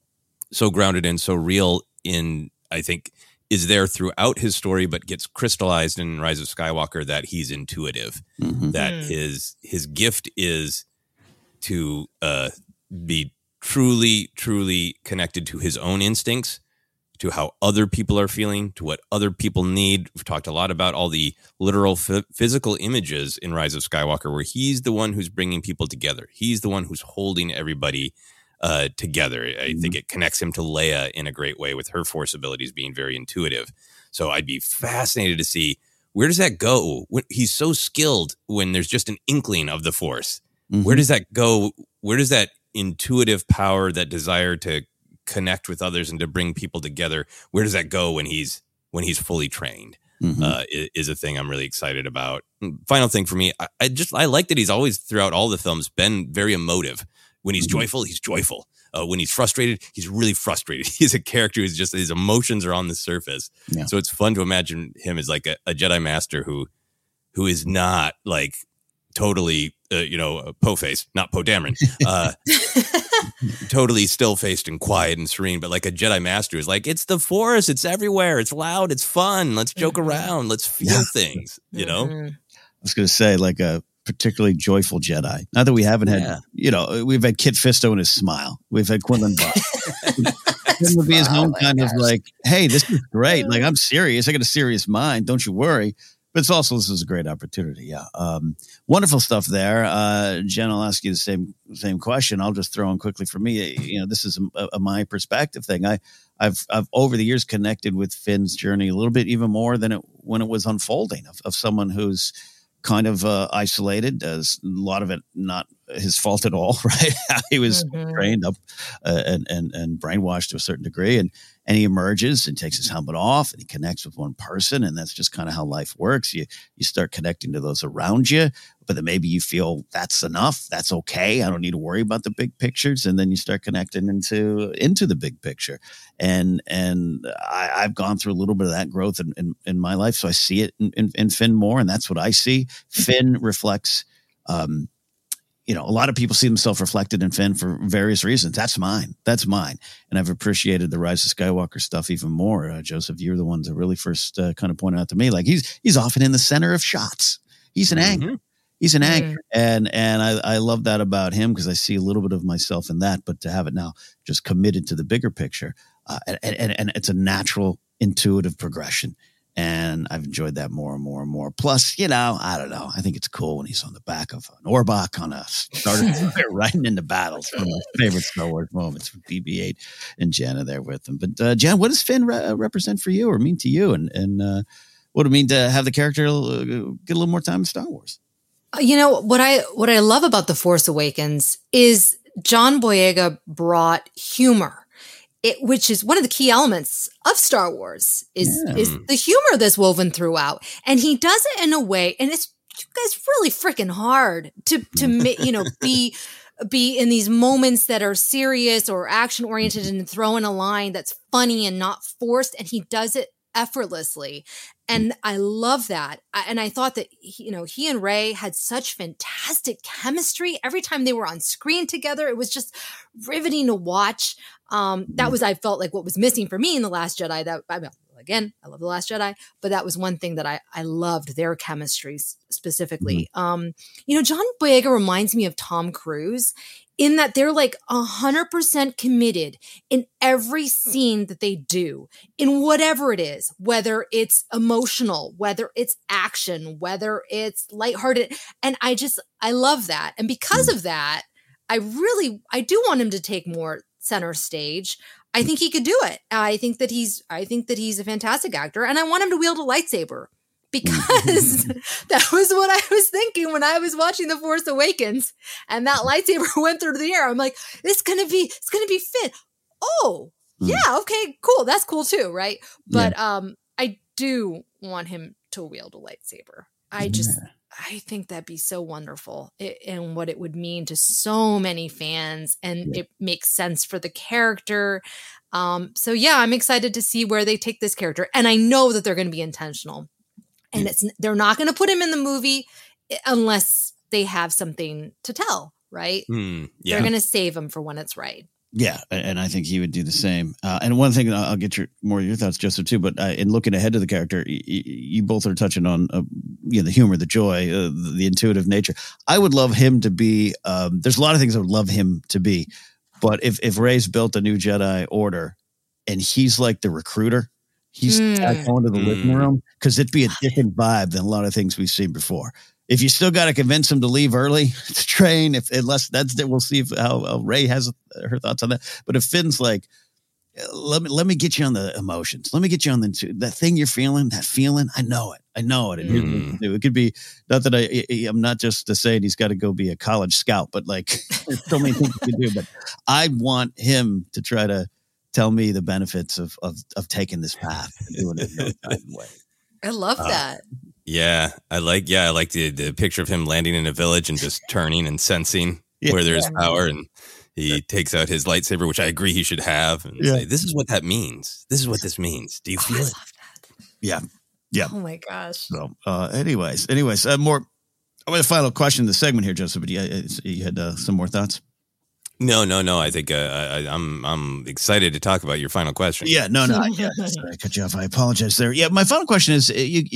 so grounded and so real in, I think, is there throughout his story, but gets crystallized in Rise of Skywalker, that he's intuitive, that his gift is to be truly, truly connected to his own instincts, to how other people are feeling, to what other people need. We've talked a lot about all the literal physical images in Rise of Skywalker, where he's the one who's bringing people together. He's the one who's holding everybody together. I think it connects him to Leia in a great way, with her Force abilities being very intuitive. So I'd be fascinated to see, where does that go? He's so skilled when there's just an inkling of the Force. Where does that go? Where does that intuitive power, that desire to connect with others and to bring people together, where does that go when he's fully trained? Is a thing I'm really excited about. Final thing for me, I like that he's always, throughout all the films, been very emotive. When he's joyful, he's joyful. When he's frustrated, he's really frustrated. He's a character who's just, his emotions are on the surface. So it's fun to imagine him as like a Jedi Master who is not like totally, po-faced, not Poe Dameron, totally still-faced and quiet and serene, but like a Jedi Master is like, it's the Force, it's everywhere, it's loud, it's fun, let's joke around, let's feel things, I
was going to say, like a particularly joyful Jedi. Not that we haven't had, we've had Kit Fisto and his smile. We've had Quinlan Vos. It would be his own kind of like, hey, this is great. Like, I'm serious. I got a serious mind. Don't you worry. But it's also, this is a great opportunity. Yeah. Wonderful stuff there. Jen, I'll ask you the same question. I'll just throw in quickly for me. This is a my perspective thing. I've over the years connected with Finn's journey a little bit even more than when it was unfolding, of someone who's kind of isolated, as a lot of it not his fault at all, right? He was trained up and brainwashed to a certain degree, and he emerges and takes his helmet off and he connects with one person, and that's just kind of how life works. You start connecting to those around you, but then maybe you feel that's enough, that's okay, I don't need to worry about the big pictures, and then you start connecting into the big picture. And I've gone through a little bit of that growth in my life, so I see it in Finn more, and that's what I see. Finn reflects, a lot of people see themselves reflected in Finn for various reasons. That's mine. And I've appreciated the Rise of Skywalker stuff even more. Joseph, you're the ones that really first kind of pointed out to me, like he's often in the center of shots. He's an anchor. He's an anchor. And I love that about him, because I see a little bit of myself in that, but to have it now just committed to the bigger picture, and it's a natural, intuitive progression. And I've enjoyed that more and more and more. Plus, I don't know. I think it's cool when he's on the back of an Orbach on a starter riding into battles. One of my favorite Star Wars moments with BB-8 and Jannah there with him. But Jen, what does Finn represent for you or mean to you? And what would it mean to have the character get a little more time in Star Wars?
What I love about The Force Awakens is John Boyega brought humor. Which is one of the key elements of Star Wars is the humor that's woven throughout. And he does it in a way, and it's, you guys, really freaking hard to be in these moments that are serious or action oriented and throw in a line that's funny and not forced. And he does it effortlessly. And I love that. And I thought that, he and Rey had such fantastic chemistry. Every time they were on screen together, it was just riveting to watch. That was, I felt like, what was missing for me in The Last Jedi. Again, I love The Last Jedi, but that was one thing that I loved, their chemistry specifically. John Boyega reminds me of Tom Cruise in that they're like 100% committed in every scene that they do, in whatever it is, whether it's emotional, whether it's action, whether it's lighthearted. And I love that. And because of that, I do want him to take more center stage. I think he could do it. I think that he's a fantastic actor, and I want him to wield a lightsaber, because that was what I was thinking when I was watching The Force Awakens, and that lightsaber went through the air. I'm like, it's gonna be Finn. Oh, yeah, okay, cool. That's cool too, right? But I do want him to wield a lightsaber. I think that'd be so wonderful, and what it would mean to so many fans, and it makes sense for the character. So yeah, I'm excited to see where they take this character, and I know that they're going to be intentional, and they're not going to put him in the movie unless they have something to tell, right? They're going to save him for when it's right.
Yeah, and I think he would do the same. And one thing, I'll get more of your thoughts, Joseph, too. But in looking ahead to the character, you both are touching on the humor, the joy, the intuitive nature. I would love him to be. There's a lot of things I would love him to be, but if Rey's built a new Jedi Order, and he's like the recruiter, he's going to the living room, because it'd be a different vibe than a lot of things we've seen before. If you still got to convince him to leave early to train, we'll see how Rey has her thoughts on that. But if Finn's like, let me get you on the emotions, let me get you on that thing you're feeling, that feeling, I know it. And it could be, not that I'm not just saying he's got to go be a college scout, but like there's so many things he can do. But I want him to try to tell me the benefits of taking this path and doing it in a kind way.
I love that.
Yeah, I like the picture of him landing in a village and just turning and sensing where there's power, and he takes out his lightsaber, which I agree he should have, and say, "This is what that means. This is what this means. Do you feel it?"
I love that.
Yeah.
Oh my gosh.
So, anyways, more. The final question of the segment here, Joseph. But you had some more thoughts?
No. I think I'm excited to talk about your final question.
Yeah, no. I cut you off. I apologize there. Yeah, my final question is: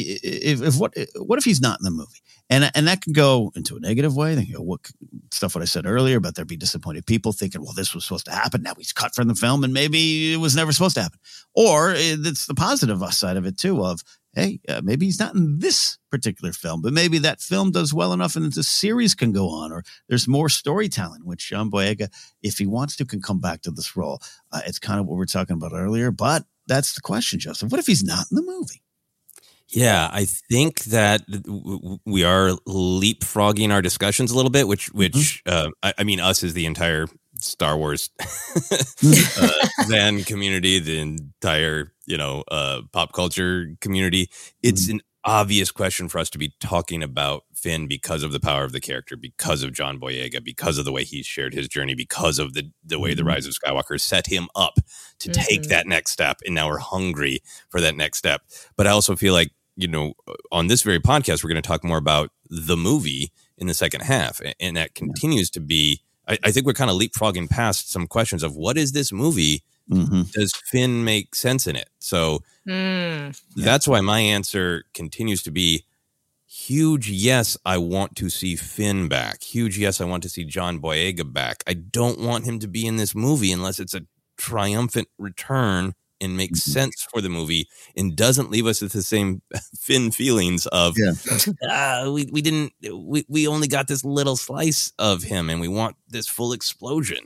what if he's not in the movie? And that can go into a negative way. They can go, what I said earlier about there'd be disappointed people thinking, well, this was supposed to happen. Now he's cut from the film, and maybe it was never supposed to happen. Or it's the positive side of it too. Of hey, maybe he's not in this particular film, but maybe that film does well enough and the series can go on, or there's more storytelling, which John Boyega, if he wants to, can come back to this role. It's kind of what we were talking about earlier, but that's the question, Joseph. What if he's not in the movie?
Yeah, I think that we are leapfrogging our discussions a little bit, which I mean, us as the entire Star Wars fan community, the entire, pop culture community. It's an obvious question for us to be talking about Finn because of the power of the character, because of John Boyega, because of the way he's shared his journey, because of the way The Rise of Skywalker set him up to take that next step. And now we're hungry for that next step. But I also feel like, on this very podcast, we're going to talk more about the movie in the second half. And that continues to be, I think we're kind of leapfrogging past some questions of what is this movie? Does Finn make sense in it? So that's why my answer continues to be huge yes, I want to see Finn back. Huge yes, I want to see John Boyega back. I don't want him to be in this movie unless it's a triumphant return and makes sense for the movie and doesn't leave us with the same Finn feelings of we only got this little slice of him and we want this full explosion.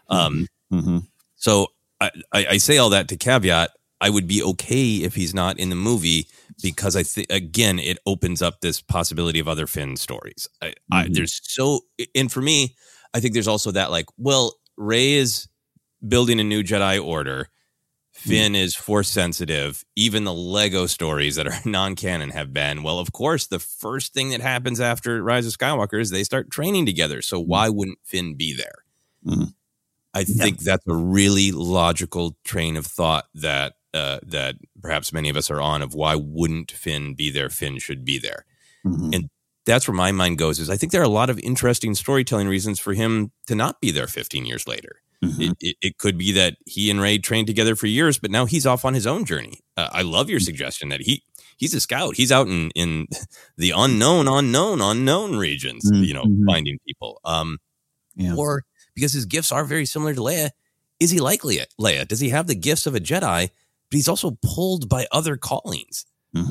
So I say all that to caveat, I would be okay if he's not in the movie because I think, again, it opens up this possibility of other Finn stories. And for me, I think there's also that Rey is building a new Jedi Order. Finn is Force sensitive. Even the Lego stories that are non-canon have been. Well, of course, the first thing that happens after Rise of Skywalker is they start training together. So why wouldn't Finn be there? I think that's a really logical train of thought that perhaps many of us are on of why wouldn't Finn be there? Finn should be there. And that's where my mind goes is I think there are a lot of interesting storytelling reasons for him to not be there 15 years later. It could be that he and Rey trained together for years, but now he's off on his own journey. I love your suggestion that he's a scout. He's out in the unknown regions, finding people. Or because his gifts are very similar to Leia, is he like Leia? Does he have the gifts of a Jedi, but he's also pulled by other callings?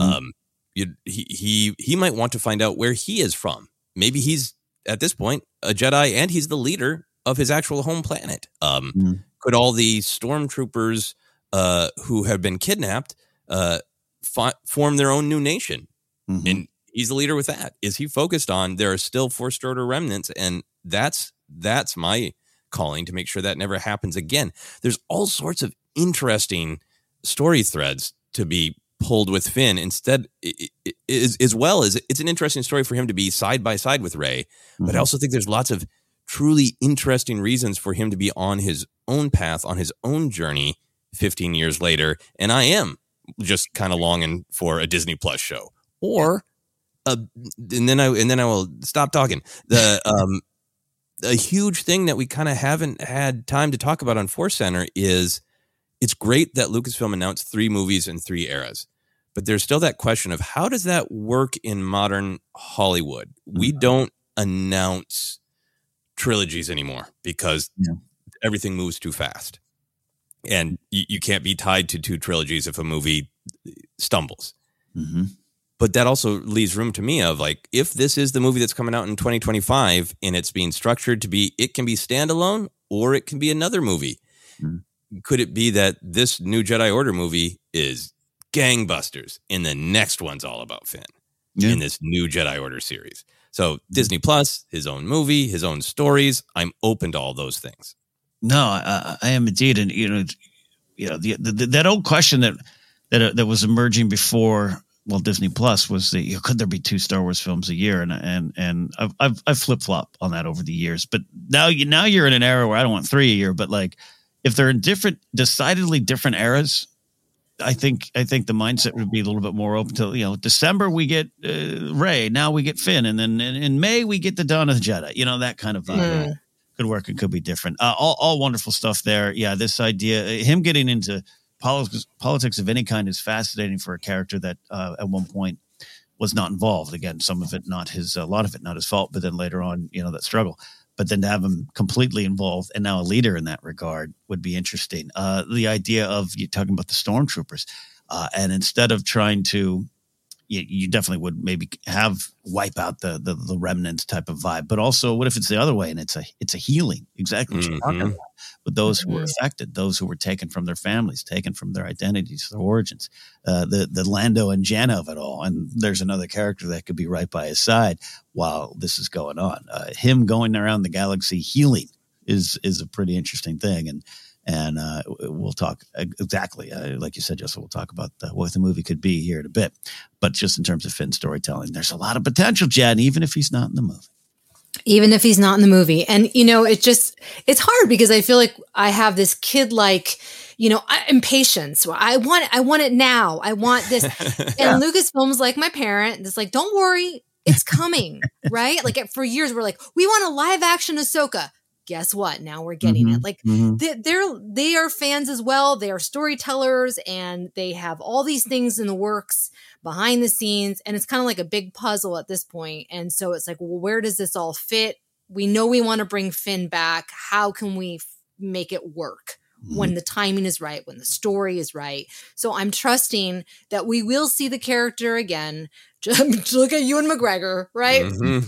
He might want to find out where he is from. Maybe he's, at this point, a Jedi and he's the leader of his actual home planet. Could all the stormtroopers who have been kidnapped form their own new nation? And he's the leader with that. Is he focused on there are still Force Order remnants? And that's my calling to make sure that never happens again. There's all sorts of interesting story threads to be pulled with Finn. Instead, as well as it's an interesting story for him to be side by side with Rey. But I also think there's lots of truly interesting reasons for him to be on his own path, on his own journey 15 years later. And I am just kind of longing for a Disney Plus show or and then I will stop talking. A huge thing that we kind of haven't had time to talk about on Force Center is it's great that Lucasfilm announced 3 movies in 3 eras, but there's still that question of how does that work in modern Hollywood? We don't announce trilogies anymore because everything moves too fast. And you can't be tied to 2 trilogies if a movie stumbles. But that also leaves room to me of if this is the movie that's coming out in 2025 and it's being structured to be, it can be standalone or it can be another movie. Could it be that this new Jedi Order movie is gangbusters and the next one's all about Finn in this new Jedi Order series? So Disney Plus, his own movie, his own stories. I'm open to all those things.
No, I am indeed. And, that old question that was emerging before, Disney Plus was could there be 2 Star Wars films a year? And I've flip-flopped on that over the years. But now you're in an era where I don't want 3 a year, but if they're in decidedly different eras, I think the mindset would be a little bit more open to, December we get Rey, now we get Finn, and then in May we get the Dawn of the Jedi. That kind of could work. It could be different. All wonderful stuff there. Yeah, this idea, him getting into politics of any kind is fascinating for a character that at one point was not involved. Again, some of it a lot of it not his fault, but then later on, that struggle. But then to have him completely involved and now a leader in that regard would be interesting. The idea of you talking about the stormtroopers, and instead of trying to, you definitely would maybe have wipe out the remnants type of vibe. But also, what if it's the other way and it's a healing? Exactly what you're talking about. With those who were affected, those who were taken from their families, taken from their identities, their origins, the Lando and Janna of it all. And there's another character that could be right by his side while this is going on. Him going around the galaxy healing is a pretty interesting thing. And we'll talk exactly, like you said, Joseph, we'll talk about what the movie could be here in a bit. But just in terms of Finn storytelling, there's a lot of potential, Jen, even if he's not in the movie.
Even if he's not in the movie. And, it's hard because I feel like I have this kid-like, impatience. I want it now. I want this. And Lucasfilm's like my parent. It's like, don't worry, it's coming, right? Like for years, we're like, we want a live action Ahsoka. Guess what? Now we're getting it. Like they are fans as well. They are storytellers and they have all these things in the works behind the scenes. And it's kind of like a big puzzle at this point. And so it's like, well, where does this all fit? We know we want to bring Finn back. How can we make it work when the timing is right, when the story is right? So I'm trusting that we will see the character again. Just look at Ewan McGregor, right?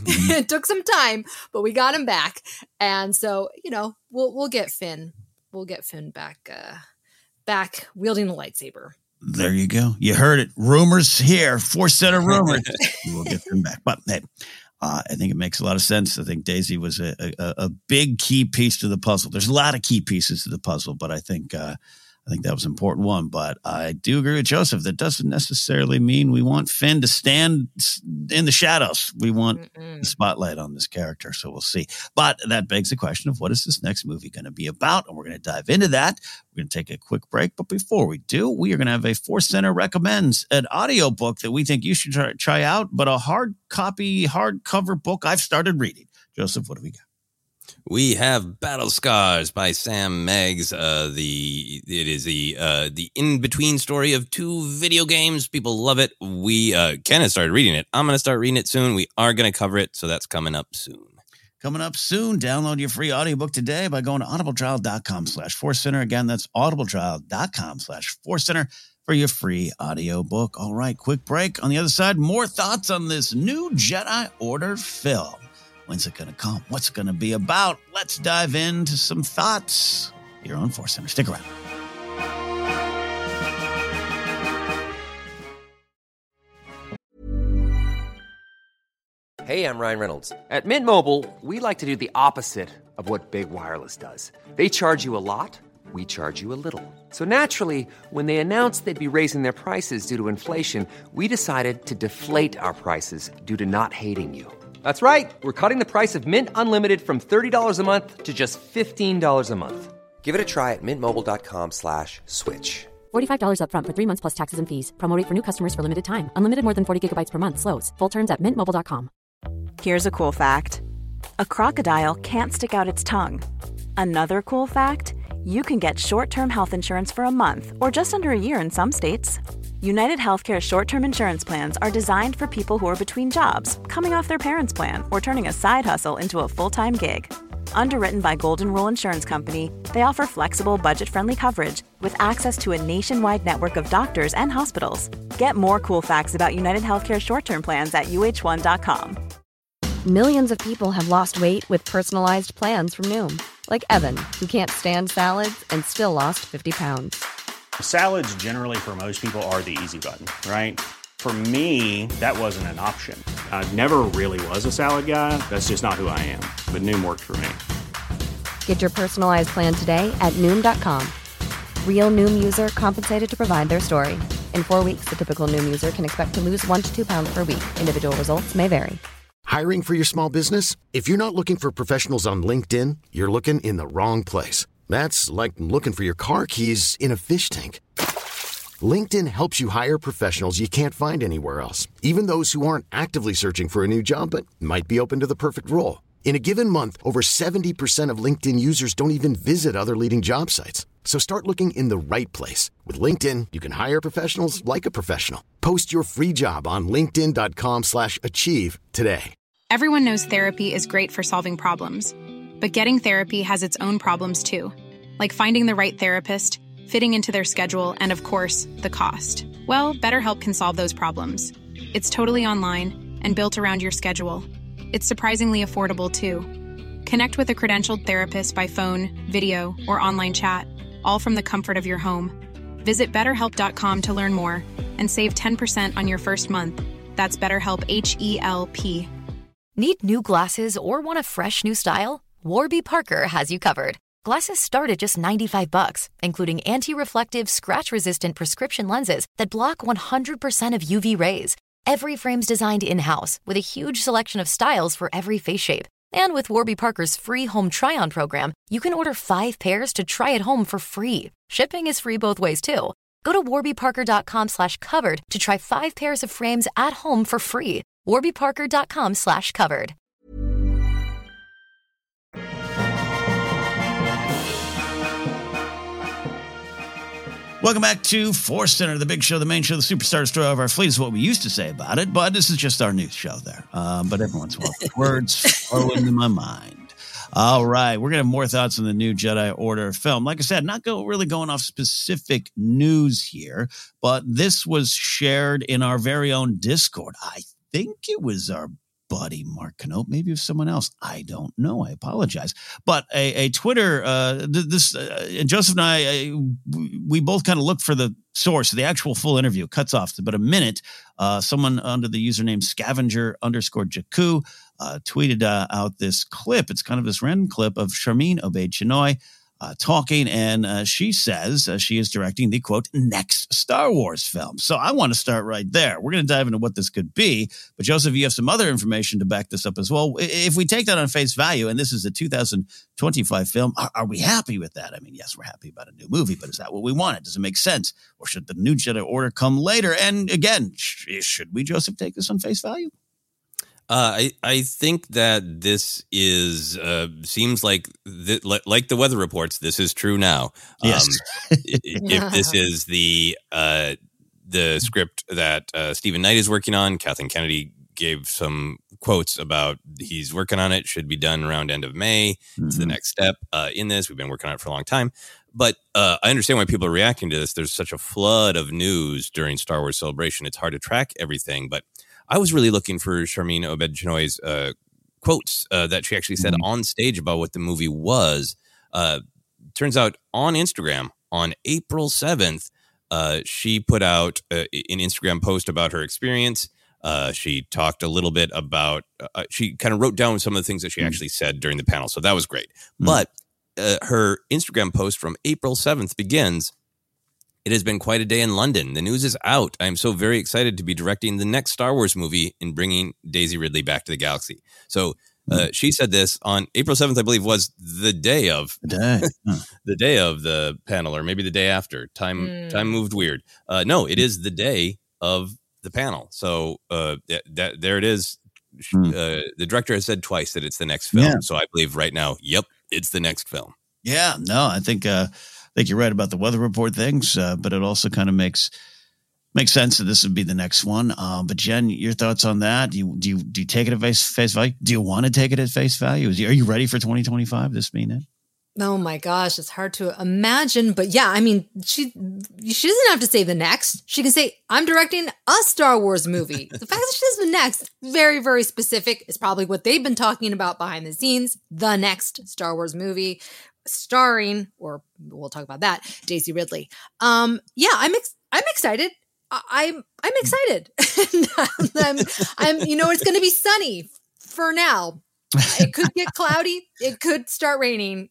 It took some time, but we got him back. And so, we'll get Finn. We'll get Finn back wielding the lightsaber.
There you go. You heard it. Rumors here. Force Center rumors. We'll get Finn back. But hey, I think it makes a lot of sense. I think Daisy was a big key piece to the puzzle. There's a lot of key pieces to the puzzle, but I think that was an important one. But I do agree with Joseph. That doesn't necessarily mean we want Finn to stand in the shadows. We want the spotlight on this character. So we'll see. But that begs the question of what is this next movie going to be about? And we're going to dive into that. We're going to take a quick break. But before we do, we are going to have a Force Center recommends an audiobook that we think you should try out, but a hardcover book I've started reading. Joseph, what do we got?
We have Battle Scars by Sam Meggs. It is the in-between story of two video games. People love it. Ken has started reading it. I'm going to start reading it soon. We are going to cover it, so that's coming up soon.
Coming up soon, download your free audiobook today by going to audibletrial.com/ForceCenter. Again, that's audibletrial.com/ForceCenter for your free audiobook. All right, quick break. On the other side, more thoughts on this new Jedi Order film. When's it going to come? What's it going to be about? Let's dive into some thoughts here on Force Center. Stick around.
Hey, I'm Ryan Reynolds. At Mint Mobile, we like to do the opposite of what Big Wireless does. They charge you a lot. We charge you a little. So naturally, when they announced they'd be raising their prices due to inflation, we decided to deflate our prices due to not hating you. That's right. We're cutting the price of Mint Unlimited from $30 a month to just $15 a month. Give it a try at mintmobile.com/switch.
$45 up front for 3 months plus taxes and fees. Promo rate for new customers for limited time. Unlimited more than 40 gigabytes per month. Slows full terms at mintmobile.com.
Here's a cool fact. A crocodile can't stick out its tongue. Another cool fact, you can get short-term health insurance for a month or just under a year in some states. United Healthcare short-term insurance plans are designed for people who are between jobs, coming off their parents' plan, or turning a side hustle into a full-time gig. Underwritten by Golden Rule Insurance Company, they offer flexible, budget-friendly coverage with access to a nationwide network of doctors and hospitals. Get more cool facts about United Healthcare short-term plans at uh1.com.
Millions of people have lost weight with personalized plans from Noom. Like Evan, who can't stand salads and still lost 50 pounds.
Salads generally for most people are the easy button, right? For me, that wasn't an option. I never really was a salad guy. That's just not who I am. But Noom worked for me.
Get your personalized plan today at Noom.com. Real Noom user compensated to provide their story. In 4 weeks, the typical Noom user can expect to lose 1 to 2 pounds per week. Individual results may vary.
Hiring for your small business? If you're not looking for professionals on LinkedIn, you're looking in the wrong place. That's like looking for your car keys in a fish tank. LinkedIn helps you hire professionals you can't find anywhere else, even those who aren't actively searching for a new job but might be open to the perfect role. In a given month, over 70% of LinkedIn users don't even visit other leading job sites. So start looking in the right place. With LinkedIn, you can hire professionals like a professional. Post your free job on linkedin.com/achieve today.
Everyone knows therapy is great for solving problems. But getting therapy has its own problems too, like finding the right therapist, fitting into their schedule, and of course, the cost. Well, BetterHelp can solve those problems. It's totally online and built around your schedule. It's surprisingly affordable, too. Connect with a credentialed therapist by phone, video, or online chat, all from the comfort of your home. Visit BetterHelp.com to learn more and save 10% on your first month. That's BetterHelp, H-E-L-P.
Need new glasses or want a fresh new style? Warby Parker has you covered. Glasses start at just $95, including anti-reflective, scratch-resistant prescription lenses that block 100% of UV rays. Every frame's designed in-house with a huge selection of styles for every face shape. And with Warby Parker's free home try-on program, you can order 5 pairs to try at home for free. Shipping is free both ways, too. Go to warbyparker.com/covered to try 5 pairs of frames at home for free. warbyparker.com/covered.
Welcome back to Force Center, the big show, the main show, the superstar story of our fleet is what we used to say about it, but this is just our news show there. But every once in a while, words flow into my mind. All right, we're going to have more thoughts on the new Jedi Order film. Like I said, not really going off specific news here, but this was shared in our very own Discord. I think it was our buddy Mark Knope, maybe it was someone else. I don't know. I apologize. But a Twitter, Joseph and I, we both kind of looked for the source. The actual full interview cuts off to about a minute. Someone under the username scavenger_Jakku tweeted out this clip. It's kind of this random clip of Sharmeen Obaid-Chinoy talking, and she says she is directing the, quote, next Star Wars film. So I want to start right there. We're going to dive into what this could be. But, Joseph, you have some other information to back this up as well. If we take that on face value, and this is a 2025 film, are we happy with that? I mean, yes, we're happy about a new movie, but is that what we wanted? Does it make sense? Or should the new Jedi Order come later? And again, should we, Joseph, take this on face value?
I think that this is seems like the weather reports. This is true now.
Yes.
If this is the script that Stephen Knight is working on, Kathleen Kennedy gave some quotes about he's working on it. Should be done around end of May. Mm-hmm. It's the next step in this. We've been working on it for a long time. But I understand why people are reacting to this. There's such a flood of news during Star Wars Celebration. It's hard to track everything, but I was really looking for Sharmeen Obaid-Chinoy's quotes that she actually said on stage about what the movie was. Turns out on Instagram on April 7th, she put out an Instagram post about her experience. She talked a little bit about, she kind of wrote down some of the things that she actually said during the panel. So that was great. But her Instagram post from April 7th begins, "It has been quite a day in London. The news is out. I am so very excited to be directing the next Star Wars movie and bringing Daisy Ridley back to the galaxy." So she said this on April 7th, I believe, was the day of the day of the panel, or maybe the day after. Time moved weird. No, it is the day of the panel. So there it is. The director has said twice that it's the next film. Yeah. So I believe right now, yep, it's the next film.
Yeah, no, I think you're right about the weather report things, but it also kind of makes sense that this would be the next one. But Jen, your thoughts on that? Do you take it at face value? Do you want to take it at face value? Are you ready for 2025? This being it?
Oh my gosh, it's hard to imagine. But yeah, I mean, she doesn't have to say the next. She can say, I'm directing a Star Wars movie. The fact that she says the next, very, very specific, is probably what they've been talking about behind the scenes. The next Star Wars movie, starring, or we'll talk about that, Daisy Ridley. Yeah, I'm excited. I'm excited. I'm it's going to be sunny for now. It could get cloudy. It could start raining.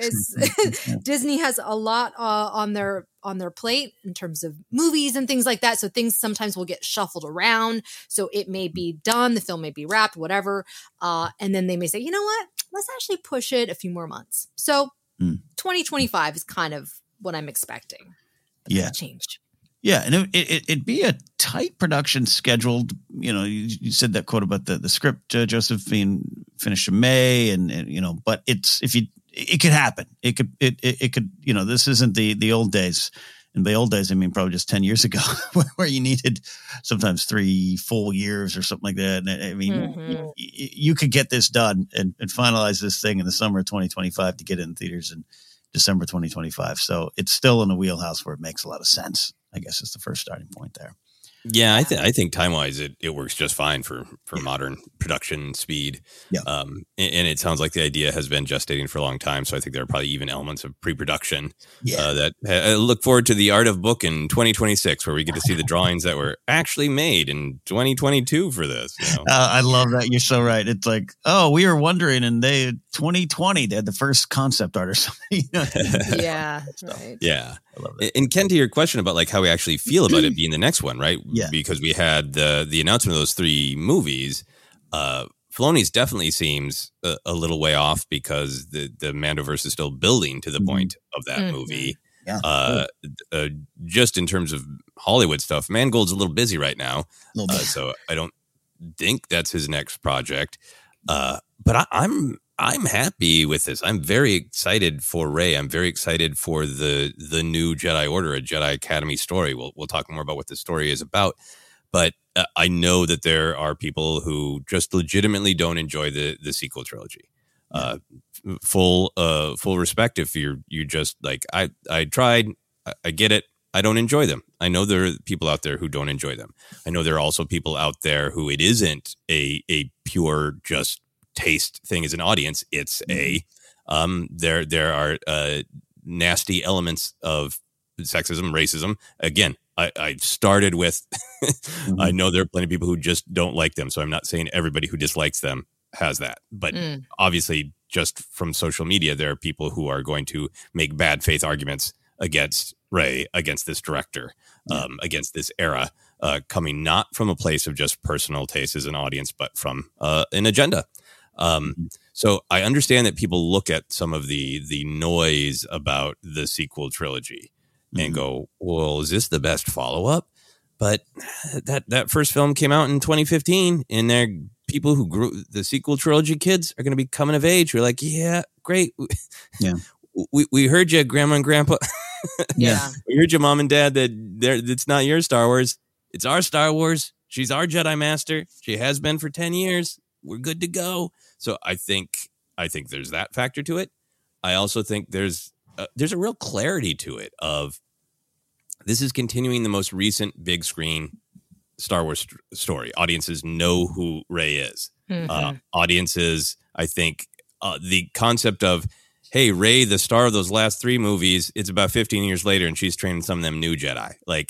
Disney has a lot on their plate in terms of movies and things like that. So things sometimes will get shuffled around. So it may be done. The film may be wrapped, whatever. And then they may say, you know what? Let's actually push it a few more months. So 2025 is kind of what I'm expecting. But
yeah.
Changed.
Yeah, and it'd be a tight production scheduled. You said that quote about the script, Joseph, being finished in May, and but it could happen. It could. This isn't the old days. In the old days, I mean, probably just 10 years ago, where you needed sometimes 3 full years or something like that. And I mean, you could get this done and finalize this thing in the summer of 2025 to get it in theaters in December 2025. So it's still in a wheelhouse where it makes a lot of sense. I guess is the first starting point there.
Yeah, I think time-wise, it works just fine for modern production speed.
Yeah.
And it sounds like the idea has been gestating for a long time. So I think there are probably even elements of pre-production that I look forward to the Art of Book in 2026, where we get to see the drawings that were actually made in 2022 for this. You know?
I love that. You're so right. It's like, oh, we were wondering, and 2020, they had the first concept art or something.
Yeah. Right.
Yeah. And Ken, to your question about like how we actually feel about it being the next one, right?
Yeah.
Because we had the announcement of those 3 movies. Filoni's definitely seems a little way off because the Mandoverse is still building to the point of that movie.
Yeah.
Just in terms of Hollywood stuff, Mangold's a little busy right now, so I don't think that's his next project. But I'm happy with this. I'm very excited for Rey. I'm very excited for the new Jedi Order, a Jedi Academy story. We'll talk more about what the story is about. But I know that there are people who just legitimately don't enjoy the sequel trilogy. Full respect if you just like, I tried, I get it. I don't enjoy them. I know there are people out there who don't enjoy them. I know there are also people out there who it isn't a pure just taste thing as an audience. It's there are nasty elements of sexism, racism. Again, I started with I know there are plenty of people who just don't like them, so I'm not saying everybody who dislikes them has that, but obviously just from social media there are people who are going to make bad faith arguments against Rey, against this director, against this era, coming not from a place of just personal taste as an audience, but from an agenda. So I understand that people look at some of the noise about the sequel trilogy and go, well, is this the best follow-up? But that first film came out in 2015, and they're people who grew the sequel trilogy kids are going to be coming of age. We're like, yeah, great.
Yeah.
We heard you, Grandma and Grandpa.
Yeah.
We heard your mom and dad that it's not your Star Wars. It's our Star Wars. She's our Jedi Master. She has been for 10 years. We're good to go. So I think there's that factor to it. I also think there's a real clarity to it of this is continuing the most recent big screen Star Wars story. Audiences know who Rey is. Audiences, I think, the concept of, hey, Rey, the star of those last 3 movies, it's about 15 years later and she's training some of them new Jedi. Like,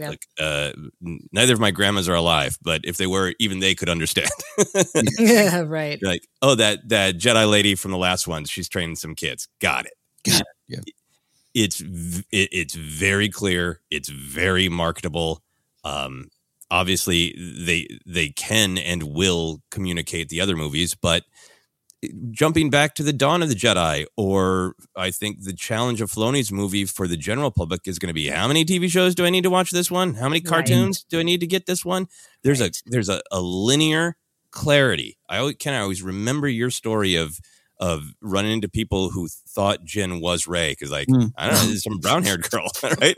neither of my grandmas are alive, but if they were, even they could understand.
Yeah, right.
Like, oh, that Jedi lady from the last one, she's training some kids. Got it.
Yeah.
It's very clear. It's very marketable. Obviously, they can and will communicate the other movies, but jumping back to the Dawn of the Jedi, or I think the challenge of Filoni's movie for the general public is going to be, how many TV shows do I need to watch this one? How many cartoons do I need to get this one? There's a linear clarity. I always remember your story of running into people who thought Jyn was Rey because, like, I don't know, there's some brown-haired girl, right?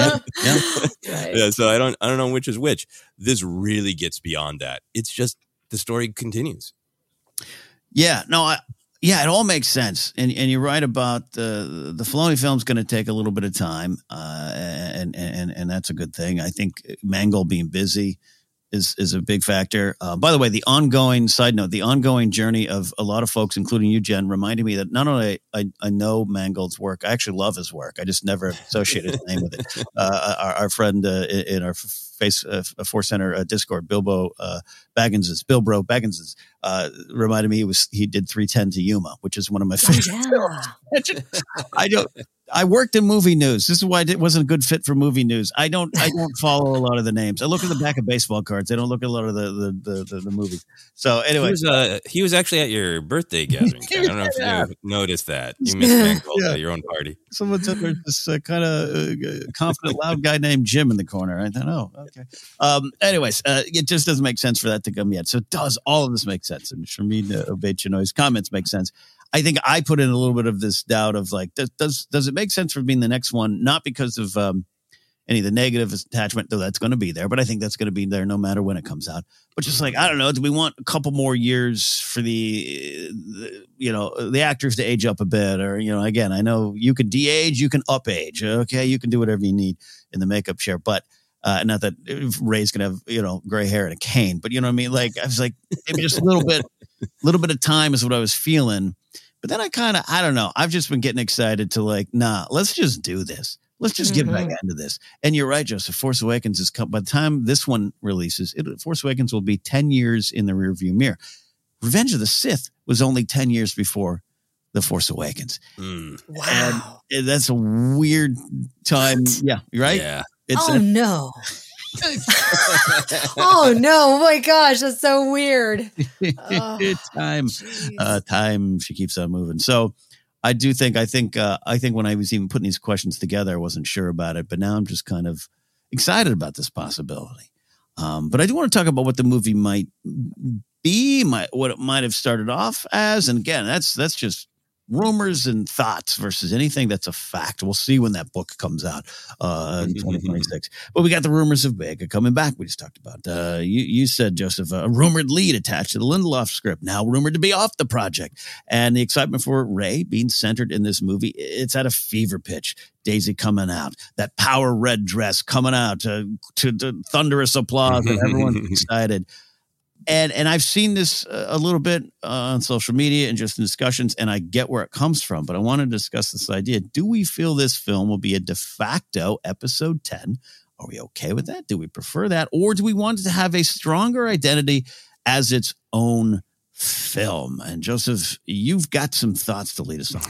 Yeah. So I don't know which is which. This really gets beyond that. It's just the story continues.
Yeah, no, it all makes sense, and you're right about the Filoni film's going to take a little bit of time, and that's a good thing. I think Mangold being busy is a big factor. By the way, the ongoing journey of a lot of folks, including you, Jen, reminded me that not only I know Mangold's work, I actually love his work. I just never associated his name with it. Our friend in our Force Center Discord, Bilbo Baggins' reminded me he did 310 to Yuma, which is one of my favorite films. I worked in movie news. This is why it wasn't a good fit for movie news. I don't follow a lot of the names. I look at the back of baseball cards. I don't look at a lot of the movies. So anyway,
he was actually at your birthday gathering. I don't know if you noticed that. You missed Mangold at your own party.
Someone said there's this kind of confident, loud guy named Jim in the corner. I thought, oh, okay. Anyways, it just doesn't make sense for that to come yet. So does all of this make sense? And Sharmeen Obaid-Chinoy's comments make sense. I think I put in a little bit of this doubt of like, does it make sense for being the next one? Not because of any of the negative attachment, though that's going to be there, but I think that's going to be there no matter when it comes out. But just like, I don't know, do we want a couple more years for the actors to age up a bit? Or, again, I know you can de-age, you can up age. Okay, you can do whatever you need in the makeup chair. But Not that Rey's gonna have gray hair and a cane, but you know what I mean. Like I was like maybe just a little bit of time is what I was feeling. But then I don't know. I've just been getting excited to let's just do this. Let's just get back into this. And you're right, Joseph. Force Awakens is by the time this one releases, Force Awakens will be 10 years in the rearview mirror. Revenge of the Sith was only 10 years before The Force Awakens.
Wow.
And that's a weird time. What? Yeah, right?
Yeah.
No. Oh no! Oh my gosh, that's so weird.
Time. She keeps on moving. So I think when I was even putting these questions together, I wasn't sure about it, but now I'm just kind of excited about this possibility. But I do want to talk about what the movie might be, what it might have started off as, and again, that's just rumors and thoughts versus anything that's a fact. We'll see when that book comes out in 2026. But we got the rumors of Boyega coming back. We just talked about. You said, Joseph, a rumored lead attached to the Lindelof script, now rumored to be off the project. And the excitement for Rey being centered in this movie, it's at a fever pitch. Daisy coming out, that power red dress coming out to thunderous applause, and everyone's excited. And I've seen this a little bit on social media and just in discussions, and I get where it comes from. But I want to discuss this idea. Do we feel this film will be a de facto episode 10? Are we okay with that? Do we prefer that? Or do we want it to have a stronger identity as its own film? And Joseph, you've got some thoughts to lead us on.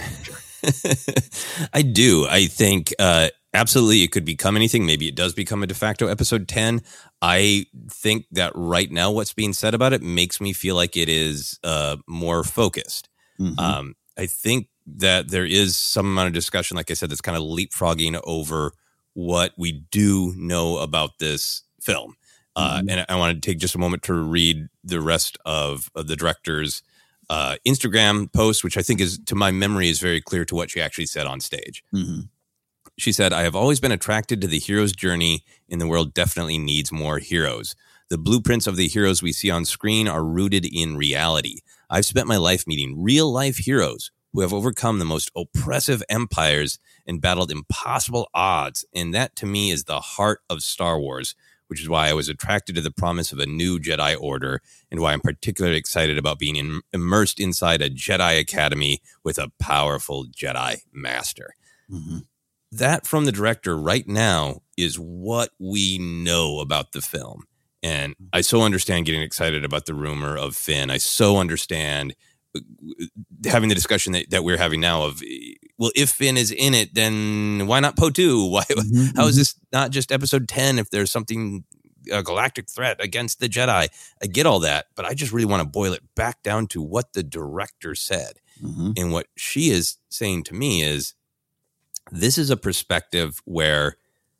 I do. I think absolutely it could become anything. Maybe it does become a de facto episode 10. I think that right now what's being said about it makes me feel like it is more focused. Mm-hmm. I think that there is some amount of discussion, like I said, that's kind of leapfrogging over what we do know about this film. And I want to take just a moment to read the rest of the director's Instagram post, which I think is, to my memory, is very clear to what she actually said on stage. Mm-hmm. She said, "I have always been attracted to the hero's journey, and the world definitely needs more heroes. The blueprints of the heroes we see on screen are rooted in reality. I've spent my life meeting real-life heroes who have overcome the most oppressive empires and battled impossible odds, and that, to me, is the heart of Star Wars, which is why I was attracted to the promise of a new Jedi Order, and why I'm particularly excited about being immersed inside a Jedi Academy with a powerful Jedi Master." Mm-hmm. That from the director right now is what we know about the film. And I so understand getting excited about the rumor of Finn. I so understand having the discussion that we're having now of, well, if Finn is in it, then why not Poe 2? How is this not just episode 10 if there's something, a galactic threat against the Jedi? I get all that, but I just really want to boil it back down to what the director said. Mm-hmm. And what she is saying to me is, this is a perspective where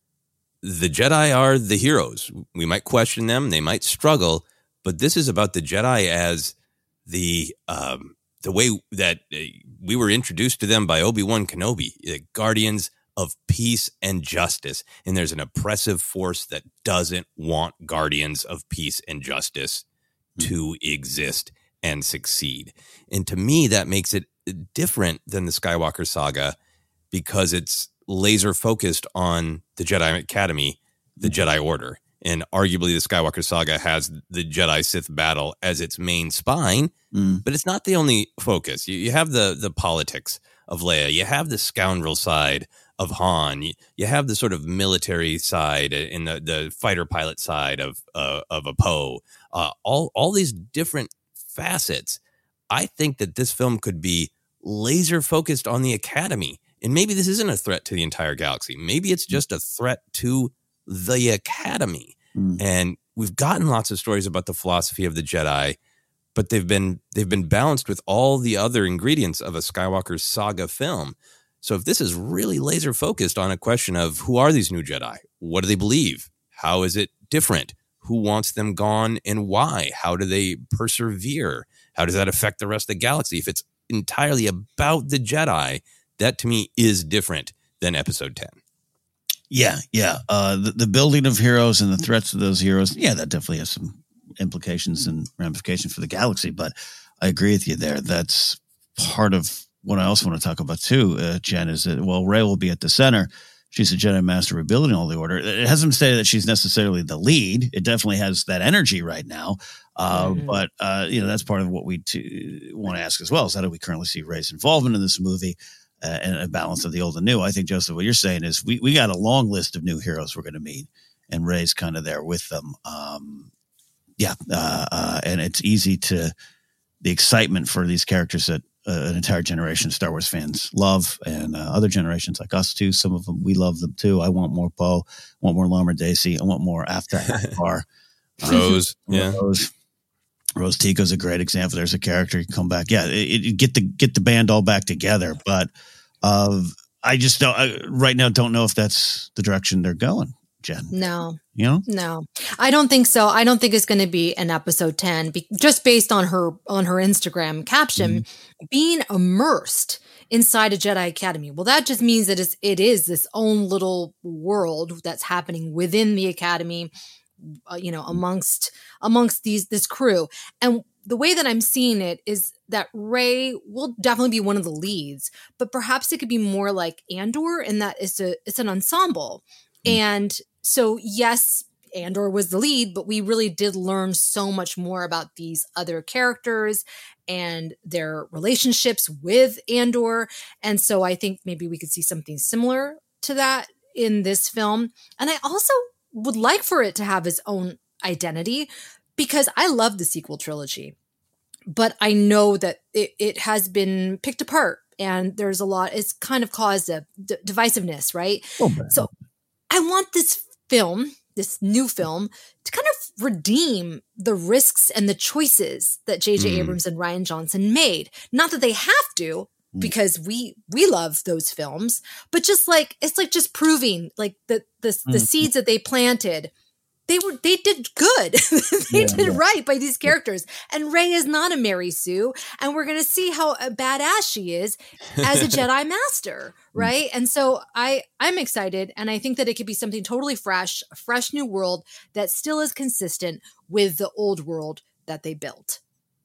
the Jedi are the heroes. We might question them. They might struggle, but this is about the Jedi as the way that we were introduced to them by Obi-Wan Kenobi, guardians of peace and justice. And there's an oppressive force that doesn't want guardians of peace and justice to exist and succeed. And to me, that makes it different than the Skywalker saga, because it's laser focused on the Jedi Academy, the Jedi Order. And arguably the Skywalker saga has the Jedi-Sith battle as its main spine, but it's not the only focus. You have the politics of Leia. You have the scoundrel side of Han. You have the sort of military side and the fighter pilot side of a Poe. All these different facets. I think that this film could be laser focused on the Academy. And maybe this isn't a threat to the entire galaxy. Maybe it's just a threat to the Academy. And we've gotten lots of stories about the philosophy of the Jedi, but they've been balanced with all the other ingredients of a Skywalker saga film. So if this is really laser focused on a question of who are these new Jedi? What do they believe? How is it different? Who wants them gone and why? How do they persevere? How does that affect the rest of the galaxy? If it's entirely about the Jedi, that to me is different than episode 10.
Yeah. The building of heroes and the threats of those heroes. Yeah, that definitely has some implications and ramifications for the galaxy. But I agree with you there. That's part of what I also want to talk about too, Jen, is that, well, Rey will be at the center. she's a Jedi Master rebuilding all the Order. It hasn't said that she's necessarily the lead. It definitely has that energy right now. But that's part of what we want to ask as well, is how do we currently see Rey's involvement in this movie and a balance of the old and new? I think, Joseph, what you're saying is we got a long list of new heroes we're going to meet, and Rey's kind of there with them. And it's easy to the excitement for these characters that an entire generation of Star Wars fans love, and other generations like us too. Some of them, we love them too. I want more Poe, want more Lama Dacey, I want more After Akbar.
Rose, yeah.
Rose Tico's a great example. There's a character you come back. Yeah, get the band all back together. But I just right now don't know if that's the direction they're going, Jen.
No.
No,
I don't think so. I don't think it's going to be an episode 10, just based on her Instagram caption, being immersed inside a Jedi Academy. Well, that just means that it is this own little world that's happening within the Academy, amongst this crew. And the way that I'm seeing it is that Rey will definitely be one of the leads, but perhaps it could be more like Andor in that it's an ensemble. And so, yes, Andor was the lead, but we really did learn so much more about these other characters and their relationships with Andor. And so I think maybe we could see something similar to that in this film. And I also would like for it to have its own identity, because I love the sequel trilogy, but I know that it has been picked apart, and there's a lot, it's kind of caused a divisiveness, right? So I want this new film, to kind of redeem the risks and the choices that J.J. Abrams and Rian Johnson made. Not that they have to, because we love those films, but just like, it's like just proving like the seeds that they planted, they did good. They did right by these characters. And Rey is not a Mary Sue, and we're going to see how badass she is as a Jedi Master, right? And so I'm excited, and I think that it could be something totally fresh, a fresh new world that still is consistent with the old world that they built.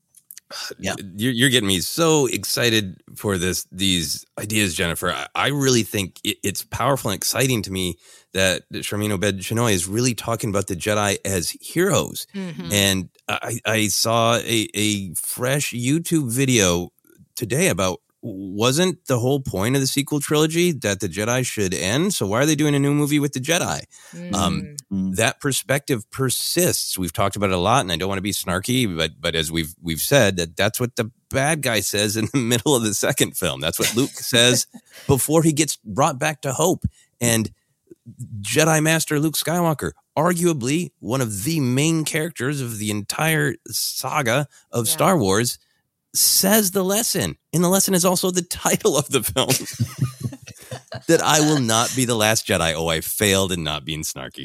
Yeah, you're getting me so excited for these ideas, Jennifer. I really think it's powerful and exciting to me that Sharmeen Obaid-Chinoy is really talking about the Jedi as heroes. And I saw a fresh YouTube video today about, wasn't the whole point of the sequel trilogy that the Jedi should end? So why are they doing a new movie with the Jedi? That perspective persists. We've talked about it a lot, and I don't want to be snarky, but as we've said, that's what the bad guy says in the middle of the second film. That's what Luke says before he gets brought back to Hope. And Jedi Master Luke Skywalker, arguably one of the main characters of the entire saga of Star Wars, says the lesson. And the lesson is also the title of the film. That I will not be the last Jedi. Oh, I failed in not being snarky.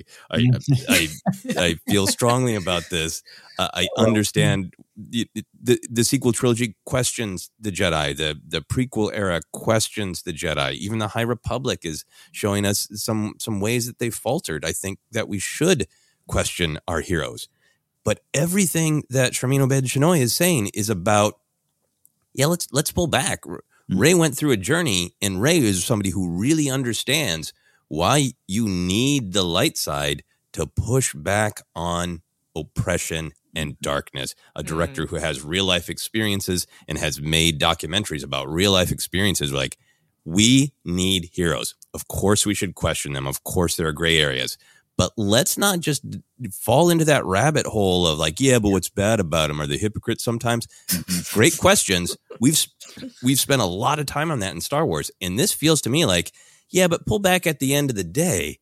I feel strongly about this. I understand the sequel trilogy questions the Jedi. The prequel era questions the Jedi. Even the High Republic is showing us some ways that they faltered. I think that we should question our heroes. But everything that Sharmeen Obaid-Chinoy is saying is about, let's pull back. Rey went through a journey, and Rey is somebody who really understands why you need the light side to push back on oppression and darkness. A director who has real life experiences and has made documentaries about real life experiences. Like, we need heroes. Of course we should question them. Of course there are gray areas. But let's not just fall into that rabbit hole of like, but what's bad about them? Are they hypocrites sometimes? Great questions. We've spent a lot of time on that in Star Wars. And this feels to me like, but pull back at the end of the day.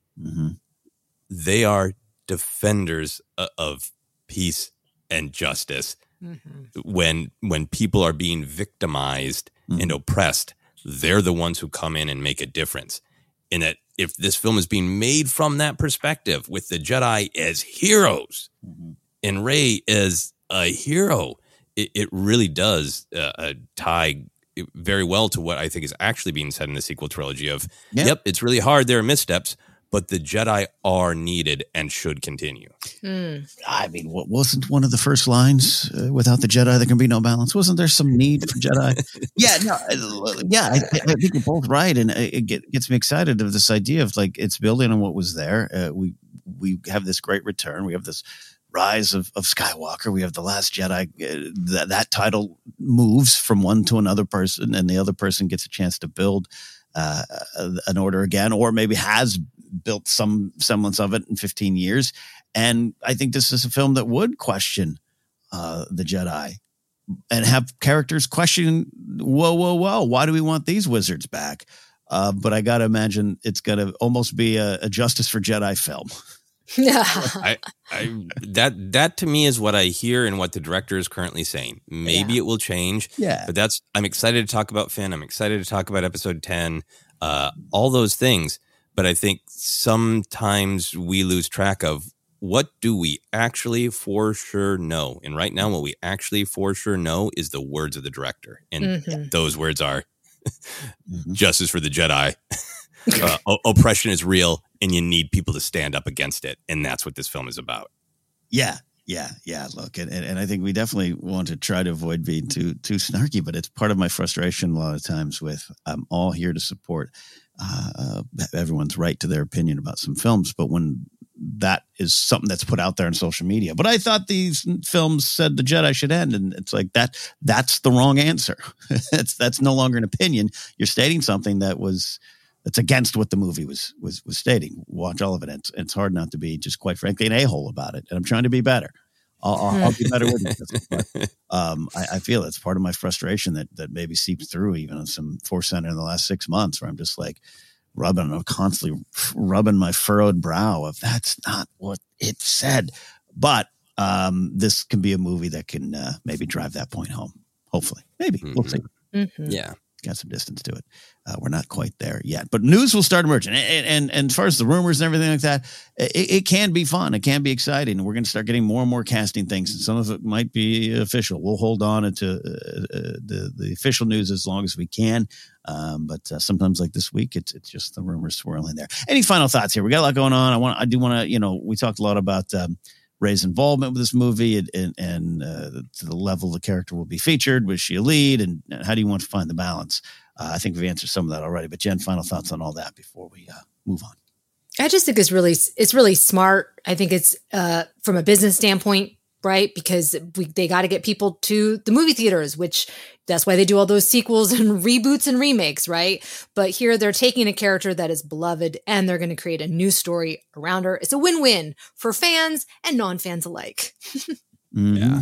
They are defenders of peace and justice. When people are being victimized and oppressed, they're the ones who come in and make a difference. In that, if this film is being made from that perspective, with the Jedi as heroes and Rey as a hero, it really does tie very well to what I think is actually being said in the sequel trilogy of, it's really hard, there are missteps, but the Jedi are needed and should continue.
I mean, wasn't one of the first lines, without the Jedi, there can be no balance? Wasn't there some need for Jedi? I think you're both right. And it gets me excited of this idea of like, it's building on what was there. We have this great return. We have this rise of Skywalker. We have The Last Jedi. That title moves from one to another person, and the other person gets a chance to build an order again, or maybe has built some semblance of it in 15 years. And I think this is a film that would question the Jedi and have characters question, whoa, why do we want these wizards back? But I got to imagine it's going to almost be a Justice for Jedi film.
That to me is what I hear and what the director is currently saying. Maybe it will change. But I'm excited to talk about Finn. I'm excited to talk about episode 10, all those things. But I think sometimes we lose track of what do we actually for sure know. And right now, what we actually for sure know is the words of the director. And those words are justice for the Jedi. Oppression is real, and you need people to stand up against it. And that's what this film is about.
Yeah. Look, and I think we definitely want to try to avoid being too snarky, but it's part of my frustration a lot of times with I'm all here to support everyone's right to their opinion about some films. But when that is something that's put out there on social media, but I thought these films said the Jedi should end. And it's like that's the wrong answer. That's no longer an opinion. You're stating something that's against what the movie was stating. Watch all of it. It's hard not to be, just quite frankly, an a-hole about it. And I'm trying to be better. I'll be better with it. But, I feel it's part of my frustration that maybe seeps through even on some Force Center in the last 6 months, where I'm just like constantly rubbing my furrowed brow of that's not what it said. But this can be a movie that can maybe drive that point home. Hopefully. Maybe. We'll see.
Yeah.
Got some distance to it. We're not quite there yet, but news will start emerging. And as far as the rumors and everything like that, it can be fun. It can be exciting. And we're going to start getting more and more casting things. And some of it might be official. We'll hold on to the official news as long as we can. But sometimes like this week, it's just the rumors swirling there. Any final thoughts here? We got a lot going on. I do want to, we talked a lot about, Rey's involvement with this movie and to the level the character will be featured. Was she a lead? And how do you want to find the balance? I think we've answered some of that already. But Jen, final thoughts on all that before we move on.
I just think it's really smart. I think it's from a business standpoint, right? Because they got to get people to the movie theaters, which that's why they do all those sequels and reboots and remakes, right? But here they're taking a character that is beloved and they're going to create a new story around her. It's a win-win for fans and non-fans alike.
Yeah.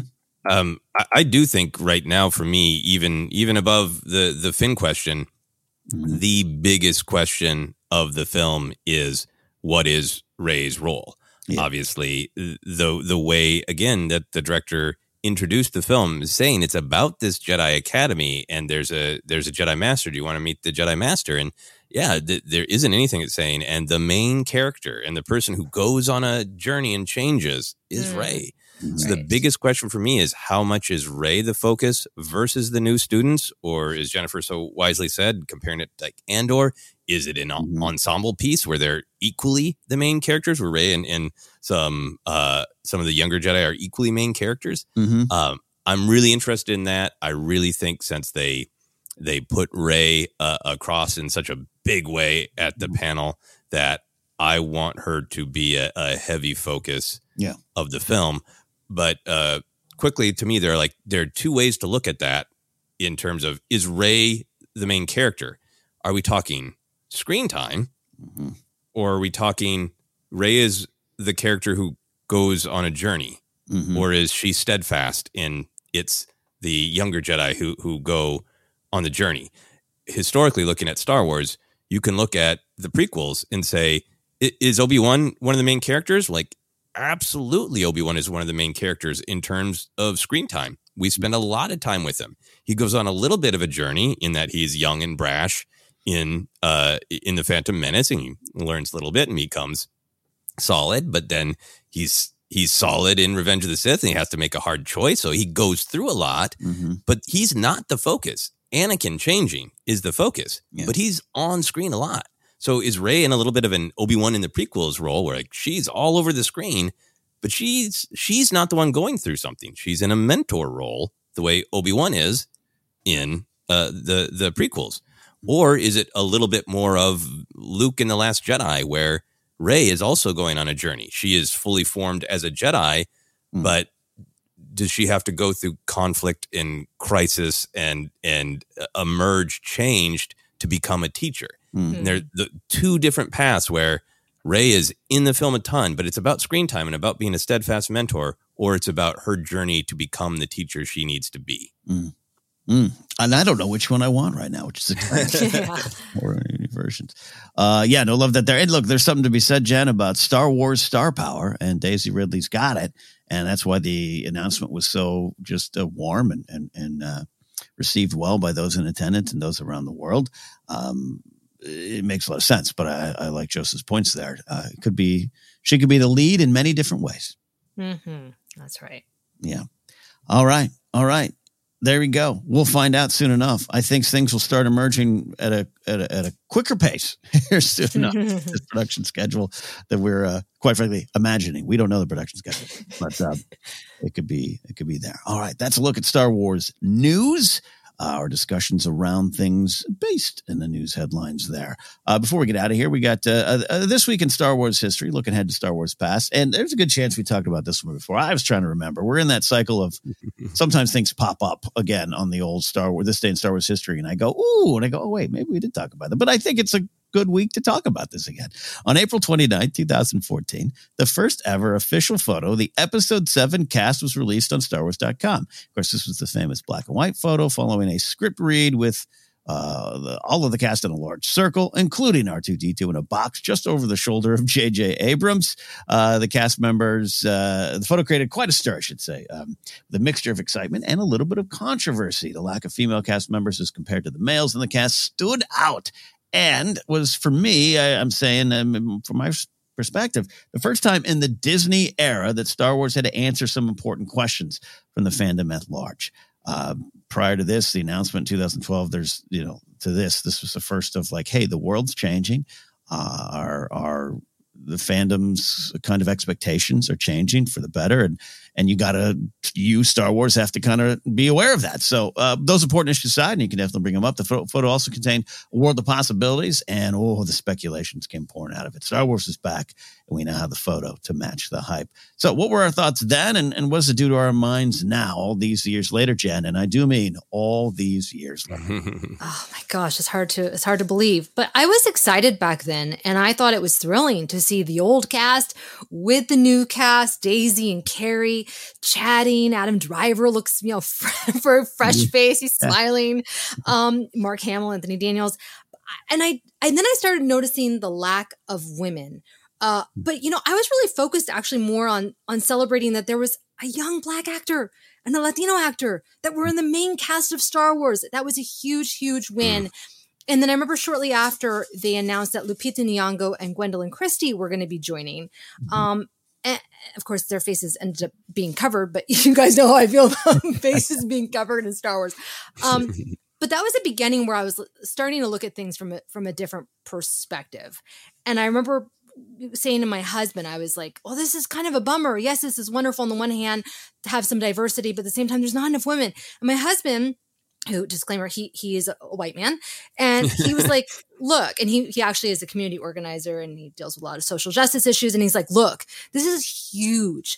I do think right now for me, even above the Finn question, the biggest question of the film is what is Rey's role? Yeah. Obviously, the way, again, that the director introduced the film is saying it's about this Jedi Academy and there's a Jedi Master. Do you want to meet the Jedi Master? And yeah, there isn't anything it's saying. And the main character and the person who goes on a journey and changes is Rey. So the biggest question for me is how much is Rey the focus versus the new students? Or as Jennifer so wisely said, comparing it to like Andor, is it an ensemble piece where they're equally the main characters, where Rey and some of the younger Jedi are equally main characters? I'm really interested in that. I really think since they put Rey across in such a big way at the panel that I want her to be a heavy focus of the film. But quickly, to me, there are two ways to look at that in terms of, is Rey the main character? Are we talking screen time? Or are we talking Rey is the character who goes on a journey? Or is she steadfast in it's the younger Jedi who go on the journey? Historically, looking at Star Wars, you can look at the prequels and say, is Obi-Wan one of the main characters? Like, absolutely, Obi-Wan is one of the main characters in terms of screen time. We spend a lot of time with him. He goes on a little bit of a journey in that he's young and brash in the Phantom Menace, and he learns a little bit and becomes solid. But then he's solid in Revenge of the Sith, and he has to make a hard choice. So he goes through a lot, but he's not the focus. Anakin changing is the focus, but he's on screen a lot. So is Rey in a little bit of an Obi-Wan in the prequels role where like she's all over the screen, but she's not the one going through something. She's in a mentor role the way Obi-Wan is in the prequels. Or is it a little bit more of Luke in The Last Jedi where Rey is also going on a journey? She is fully formed as a Jedi, but does she have to go through conflict and crisis and emerge changed to become a teacher? And there are the two different paths where Rey is in the film a ton, but it's about screen time and about being a steadfast mentor, or it's about her journey to become the teacher she needs to be.
And I don't know which one I want right now, which is exciting. Or any versions. No, love that there. And look, there's something to be said, Jen, about Star Wars star power, and Daisy Ridley's got it. And that's why the announcement was so just warm and received well by those in attendance and those around the world. It makes a lot of sense, but I like Joseph's points there. She could be the lead in many different ways.
That's right.
Yeah. All right. There we go. We'll find out soon enough. I think things will start emerging at a quicker pace here soon enough. This production schedule that we're quite frankly imagining. We don't know the production schedule, but it could be there. All right, that's a look at Star Wars news. Our discussions around things based in the news headlines there. Before we get out of here, we got This Week in Star Wars History, looking ahead to Star Wars Past. And there's a good chance we talked about this one before. I was trying to remember. We're in that cycle of sometimes things pop up again on the old Star Wars, This Day in Star Wars History. And I go, ooh, and I go, oh, wait, maybe we did talk about that. But I think it's a good week to talk about this again. On April 29th, 2014, the first ever official photo of the Episode 7 cast was released on StarWars.com. Of course, this was the famous black and white photo following a script read with all of the cast in a large circle, including R2-D2 in a box just over the shoulder of J.J. Abrams. The cast members, the photo created quite a stir, I should say, with a mixture of excitement and a little bit of controversy. The lack of female cast members as compared to the males in the cast stood out. And was, for me, I'm saying from my perspective, the first time in the Disney era that Star Wars had to answer some important questions from the fandom at large. Prior to this, the announcement in 2012, this was the first of like, hey, the world's changing. The fandom's kind of expectations are changing for the better. And you Star Wars have to kind of be aware of that. So those important issues aside, and you can definitely bring them up. The photo also contained a world of possibilities, and the speculations came pouring out of it. Star Wars is back, and we now have the photo to match the hype. So what were our thoughts then, and what does it do to our minds now, all these years later, Jen? And I do mean all these years later.
Oh my gosh, it's hard to believe. But I was excited back then, and I thought it was thrilling to see the old cast with the new cast, Daisy and Carrie chatting. Adam Driver looks, for a fresh face. He's smiling. Mark Hamill, Anthony Daniels. And then I started noticing the lack of women. But I was really focused actually more on celebrating that there was a young Black actor and a Latino actor that were in the main cast of Star Wars. That was a huge, huge win. And then I remember shortly after they announced that Lupita Nyong'o and Gwendolyn Christie were going to be joining. And of course, their faces ended up being covered, but you guys know how I feel about faces being covered in Star Wars. But that was the beginning where I was starting to look at things from a different perspective. And I remember saying to my husband, I was like, well, this is kind of a bummer. Yes, this is wonderful on the one hand to have some diversity, but at the same time, there's not enough women. And my husband, who, disclaimer, he is a white man. And he was like, look, and he actually is a community organizer and he deals with a lot of social justice issues. And he's like, look, this is huge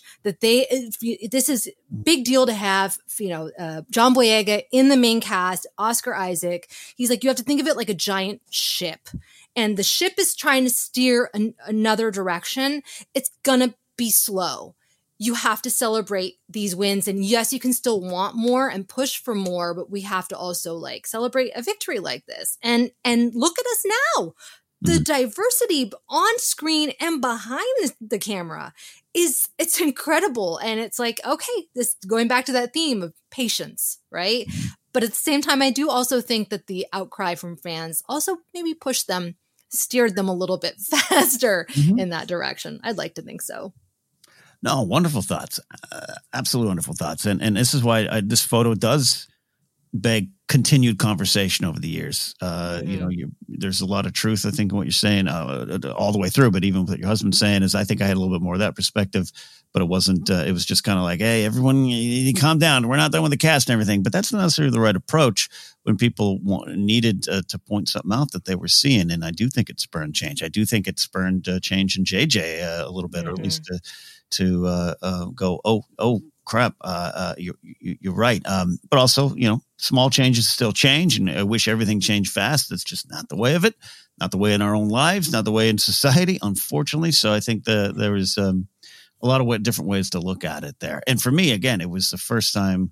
this is big deal to have, John Boyega in the main cast, Oscar Isaac. He's like, you have to think of it like a giant ship. And the ship is trying to steer another direction. It's going to be slow. You have to celebrate these wins. And yes, you can still want more and push for more, but we have to also celebrate a victory like this. And look at us now. The diversity on screen and behind the camera it's incredible. And it's like, okay, this going back to that theme of patience, right? But at the same time, I do also think that the outcry from fans also maybe steered them a little bit faster in that direction. I'd like to think so.
No, wonderful thoughts. Absolutely wonderful thoughts. And this is why this photo does beg continued conversation over the years. There's a lot of truth, I think, in what you're saying all the way through. But even what your husband's saying is, I think I had a little bit more of that perspective. But it wasn't. It was just kind of like, hey, everyone, you calm down. We're not done with the cast and everything. But that's not necessarily the right approach when people needed to point something out that they were seeing. And I do think it spurned change. I do think it spurned change in JJ a little bit, or at least to go, oh crap, you're right. But also, small changes still change, and I wish everything changed fast. That's just not the way of it, not the way in our own lives, not the way in society, unfortunately. So I think there was a lot of different ways to look at it there. And for me, again, it was the first time.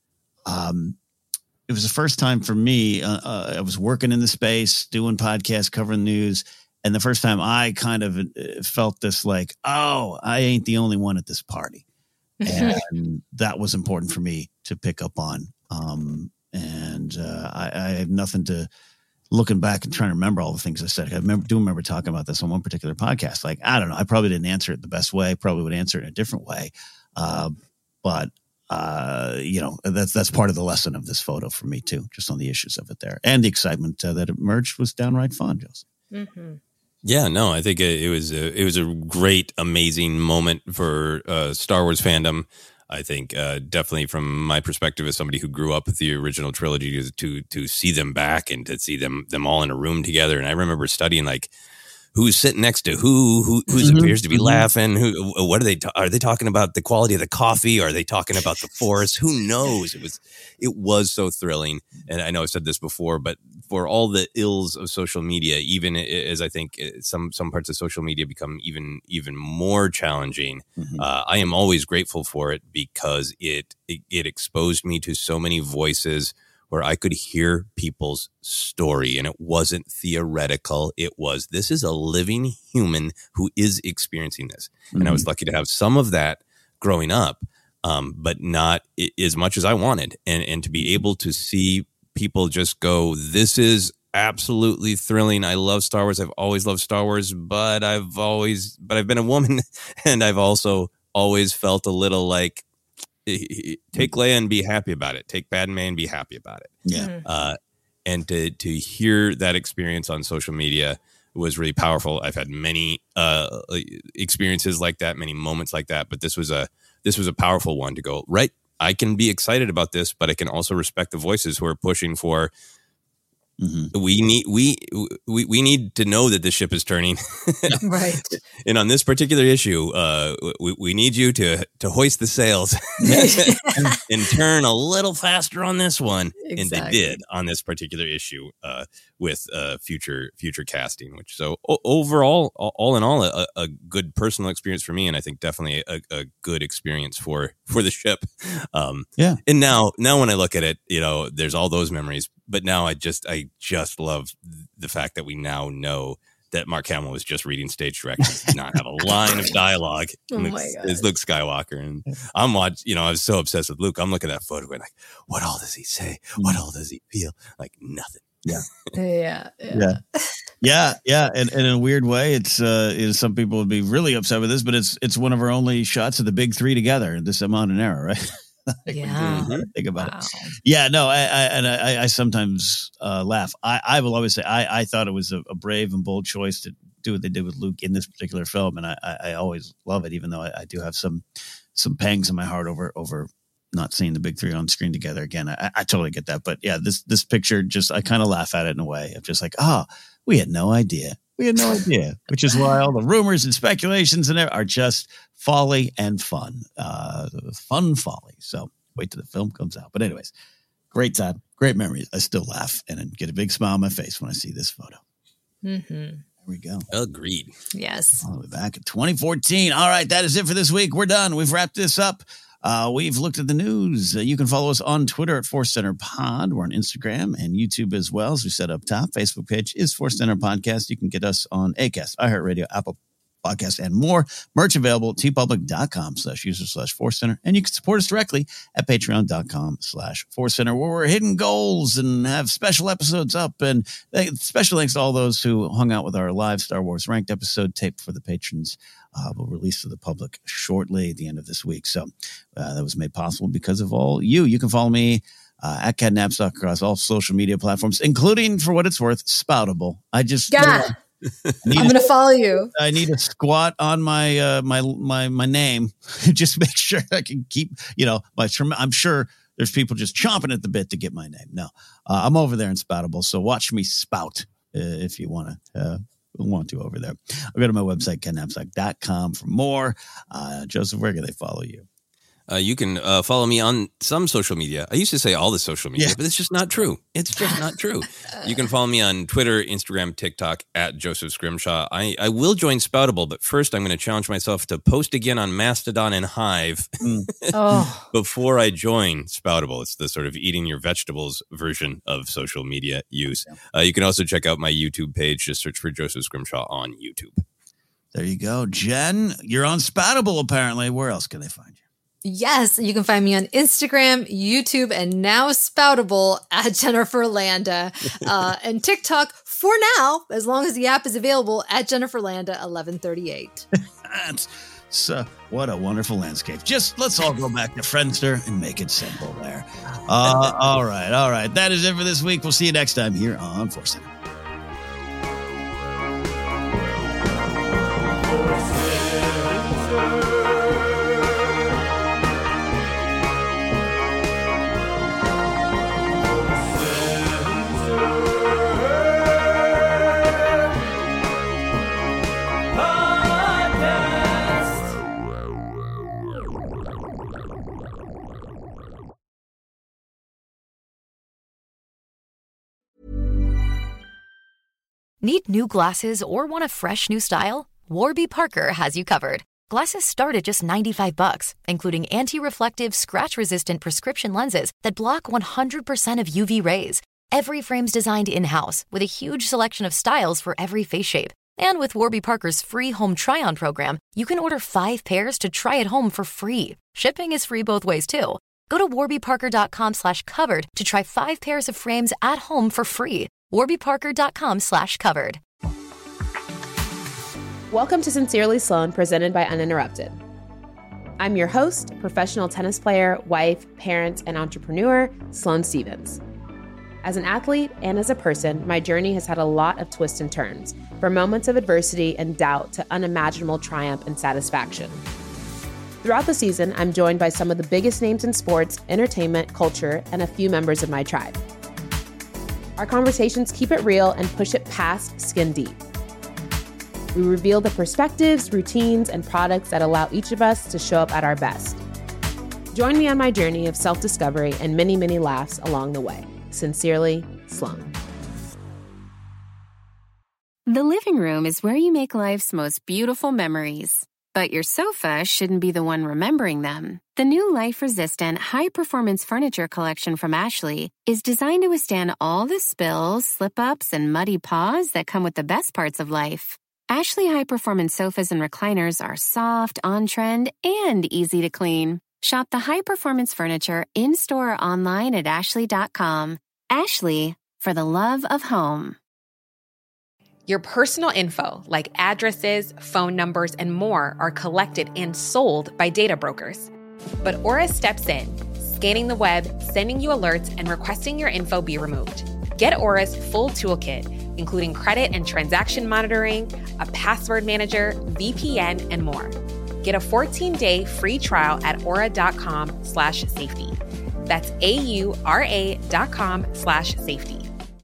It was the first time for me. I was working in the space, doing podcasts, covering news. And the first time I kind of felt this like, oh, I ain't the only one at this party. And that was important for me to pick up on. I have nothing to looking back and trying to remember all the things I said. I remember talking about this on one particular podcast. Like, I don't know. I probably didn't answer it the best way. I probably would answer it in a different way. But that's part of the lesson of this photo for me too, just on the issues of it there. And the excitement that emerged was downright fun, Joseph.
Mm-hmm.
Yeah, no, I think it was a great, amazing moment for Star Wars fandom. I think definitely from my perspective as somebody who grew up with the original trilogy, to see them back and to see them all in a room together. And I remember studying like who's sitting next to who appears to be laughing. What are they talking about? The quality of the coffee? Are they talking about the Force? Who knows? It was so thrilling. And I know I've said this before, but for all the ills of social media, even as I think some parts of social media become even more challenging, I am always grateful for it because it exposed me to so many voices where I could hear people's story, and it wasn't theoretical. It was, this is a living human who is experiencing this. And I was lucky to have some of that growing up, but not as much as I wanted. And to be able to see people just go, this is absolutely thrilling. I love Star Wars. I've always loved Star Wars, but I've been a woman, and I've also always felt a little like, take Leia and be happy about it. Take Padme and be happy about it.
Yeah.
And to hear that experience on social media was really powerful. I've had many experiences like that, many moments like that, but this was a powerful one to go, right, I can be excited about this, but I can also respect the voices who are pushing for we need to know that the ship is turning.
Right.
And on this particular issue, we need you to hoist the sails and turn a little faster on this one. Exactly. And they did on this particular issue with future casting, which so overall, all in all, a good personal experience for me. And I think definitely a good experience for the ship.
Yeah.
And now when I look at it, there's all those memories. But now I just love the fact that we now know that Mark Hamill was just reading stage directions, did not have a line of dialogue. It's Luke Skywalker. And I'm watching, I was so obsessed with Luke. I'm looking at that photo going like, what all does he say? What all does he feel? Like nothing.
Yeah. Yeah. And in a weird way, it's some people would be really upset with this, but it's one of our only shots of the big three together in this modern era, right? Think about it. Yeah, no, I sometimes laugh. I will always say I thought it was a brave and bold choice to do what they did with Luke in this particular film, and I always love it, even though I do have some pangs in my heart over not seeing the big three on screen together again. I totally get that, but yeah, this picture I kind of laugh at it in a way of just like, we had no idea. Which is why all the rumors and speculations and are just folly and fun. Fun folly. So wait till the film comes out. But anyways, great time, great memories. I still laugh and get a big smile on my face when I see this photo.
Mm-hmm.
There we go.
Agreed.
Yes.
All the way back in 2014. All right, that is it for this week. We're done. We've wrapped this up. We've looked at the news. You can follow us on Twitter at Force Center Pod. We're on Instagram and YouTube as well, as we said up top. Facebook page is Force Center Podcast. You can get us on Acast, iHeartRadio, Apple Podcasts, and more. Merch available at tpublic.com/user/Force Center. And you can support us directly at patreon.com/Force Center, where we're hitting goals and have special episodes up. And special thanks to all those who hung out with our live Star Wars Ranked episode taped for the patrons. Will release to the public shortly at the end of this week. So that was made possible because of all you. You can follow me at Ken Napzok across all social media platforms, including, for what it's worth, Spoutable. I just
I'm going to follow you.
I need a squat on my my name. Just make sure I can keep, I'm sure there's people just chomping at the bit to get my name. No, I'm over there in Spoutable. So watch me spout if you want to over there. I'll go to my website, kennapzok.com for more. Joseph, where can they follow you?
You can follow me on some social media. I used to say all the social media, but it's just not true. It's just not true. You can follow me on Twitter, Instagram, TikTok, at Joseph Scrimshaw. I will join Spoutable, but first I'm going to challenge myself to post again on Mastodon and Hive before I join Spoutable. It's the sort of eating your vegetables version of social media use. You can also check out my YouTube page. Just search for Joseph Scrimshaw on YouTube.
There you go. Jen, you're on Spoutable apparently. Where else can they find you?
Yes, you can find me on Instagram, YouTube, and now Spoutable at Jennifer Landa, and TikTok for now, as long as the app is available, at Jennifer Landa 1138.
So what a wonderful landscape. Just let's all go back to Friendster and make it simple there. All right. That is it for this week. We'll see you next time here on Force Center.
Need new glasses or want a fresh new style? Warby Parker has you covered. Glasses start at just $95, including anti-reflective, scratch-resistant prescription lenses that block 100% of UV rays. Every frame's designed in-house with a huge selection of styles for every face shape. And with Warby Parker's free home try-on program, you can order 5 pairs to try at home for free. Shipping is free both ways, too. Go to warbyparker.com/covered to try 5 pairs of frames at home for free. warbyparker.com/covered.
Welcome to Sincerely Sloan, presented by Uninterrupted. I'm your host, professional tennis player, wife, parent, and entrepreneur, Sloane Stevens. As an athlete and as a person, my journey has had a lot of twists and turns, from moments of adversity and doubt to unimaginable triumph and satisfaction. Throughout the season, I'm joined by some of the biggest names in sports, entertainment, culture, and a few members of my tribe. Our conversations keep it real and push it past skin deep. We reveal the perspectives, routines, and products that allow each of us to show up at our best. Join me on my journey of self-discovery and many, many laughs along the way. Sincerely, Sloan.
The living room is where you make life's most beautiful memories. But your sofa shouldn't be the one remembering them. The new life-resistant, high-performance furniture collection from Ashley is designed to withstand all the spills, slip-ups, and muddy paws that come with the best parts of life. Ashley high-performance sofas and recliners are soft, on-trend, and easy to clean. Shop the high-performance furniture in-store or online at ashley.com. Ashley, for the love of home.
Your personal info, like addresses, phone numbers, and more, are collected and sold by data brokers. But Aura steps in, scanning the web, sending you alerts, and requesting your info be removed. Get Aura's full toolkit, including credit and transaction monitoring, a password manager, VPN, and more. Get a 14-day free trial at aura.com/safety. That's AURA.com/safety.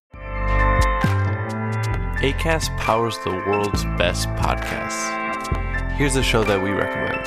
Acast powers the world's best podcasts. Here's a show that we recommend.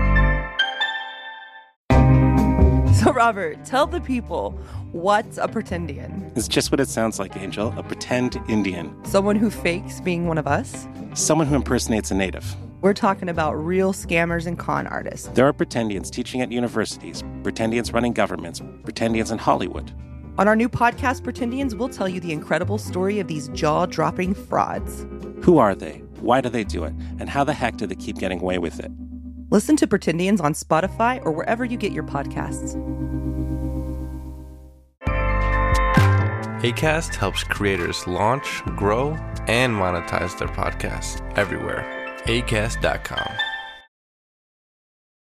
So, Robert, tell the people, what's a pretendian?
It's just what it sounds like, Angel. A pretend Indian.
Someone who fakes being one of us?
Someone who impersonates a native.
We're talking about real scammers and con artists.
There are pretendians teaching at universities, pretendians running governments, pretendians in Hollywood.
On our new podcast, Pretendians, we'll tell you the incredible story of these jaw-dropping frauds.
Who are they? Why do they do it? And how the heck do they keep getting away with it?
Listen to Pretendians on Spotify or wherever you get your podcasts.
Acast helps creators launch, grow, and monetize their podcasts everywhere. Acast.com.